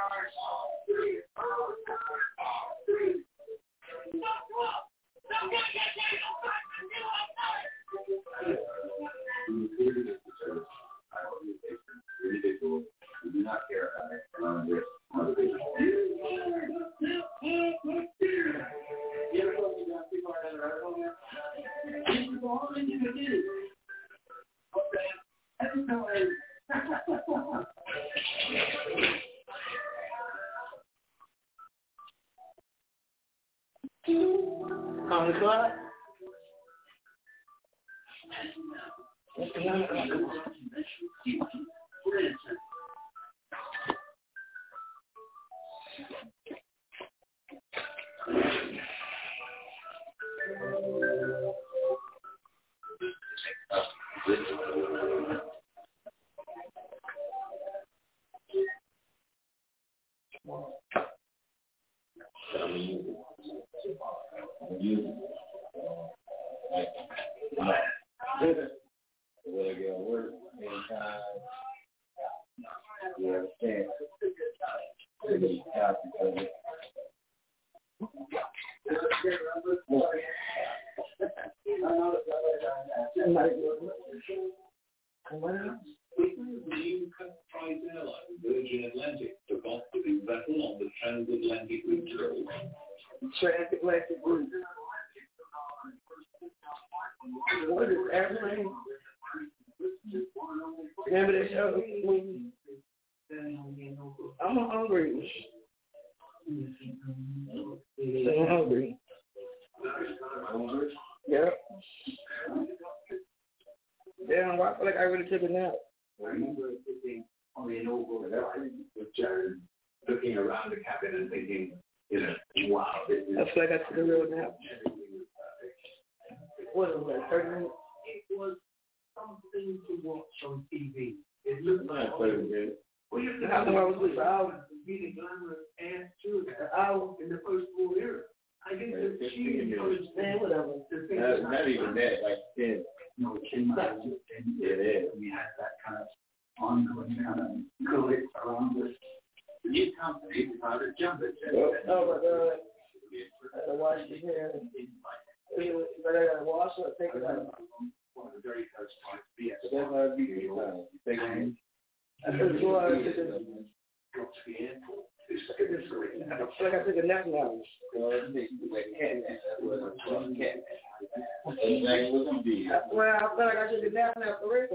S6: Stop.
S7: On the clock? What's the number?
S6: Virgin Atlantic took off the big battle on the transatlantic route.
S7: Transatlantic route. What is airplane? Remember that show? I'm hungry. I'm hungry. Yep. Damn, I feel like I really took a nap.
S6: I remember sitting on the inaugural with Jared, looking around the cabin and thinking, wow, this is...
S7: I feel like I took a real nap.
S6: Everything was perfect.
S7: What was that, 30 minutes?
S6: It was something to watch on TV. It looked like... Well, you
S7: I know I was with the hour.
S6: Really glamorous ass too. An hour in the post-war era. I think that she encouraged them, whatever. Not even that, like 10. No, 10 miles. It is. We had that kind of ongoing kind of collision around us. The new company decided to jump it.
S7: Oh my God. I had to wash the hair. But I got to wash it or take it out.
S6: One of the very first times. Yes.
S7: That's how I beat you. I took the water to the...
S6: Got to the airport.
S7: I feel like I took a nap now. Well, I feel like I took a nap now for real.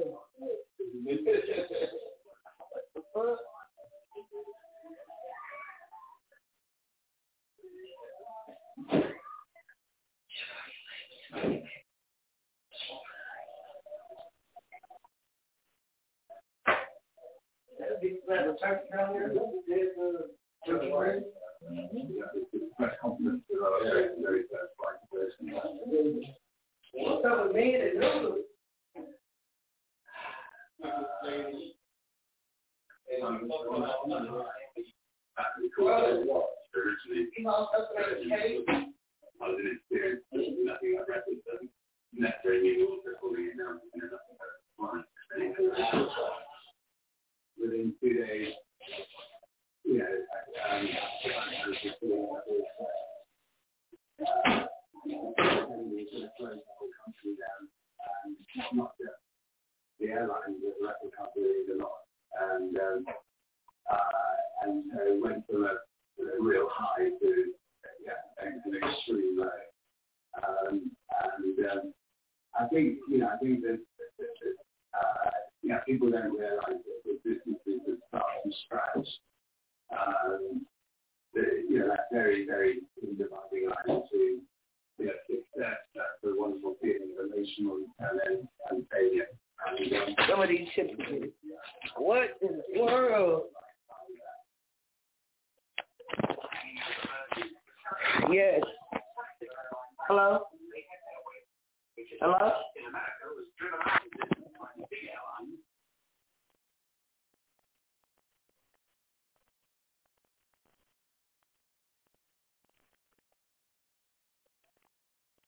S6: Press conference with our very first vice president.
S7: What's up with me? They know.
S6: Spiritually, I was an experience, nothing I read them. Not very new, fully announced, and nothing but fun. Within 2 days, not the airline, but left the company a lot, and so it went from a real high to an extreme low, and I think that people don't realize that the businesses that start from scratch, that very, very dividing line to success. That's the wonderful feeling of emotional and failure.
S7: Some of these chips. What in the world? Yes. Hello? Hello?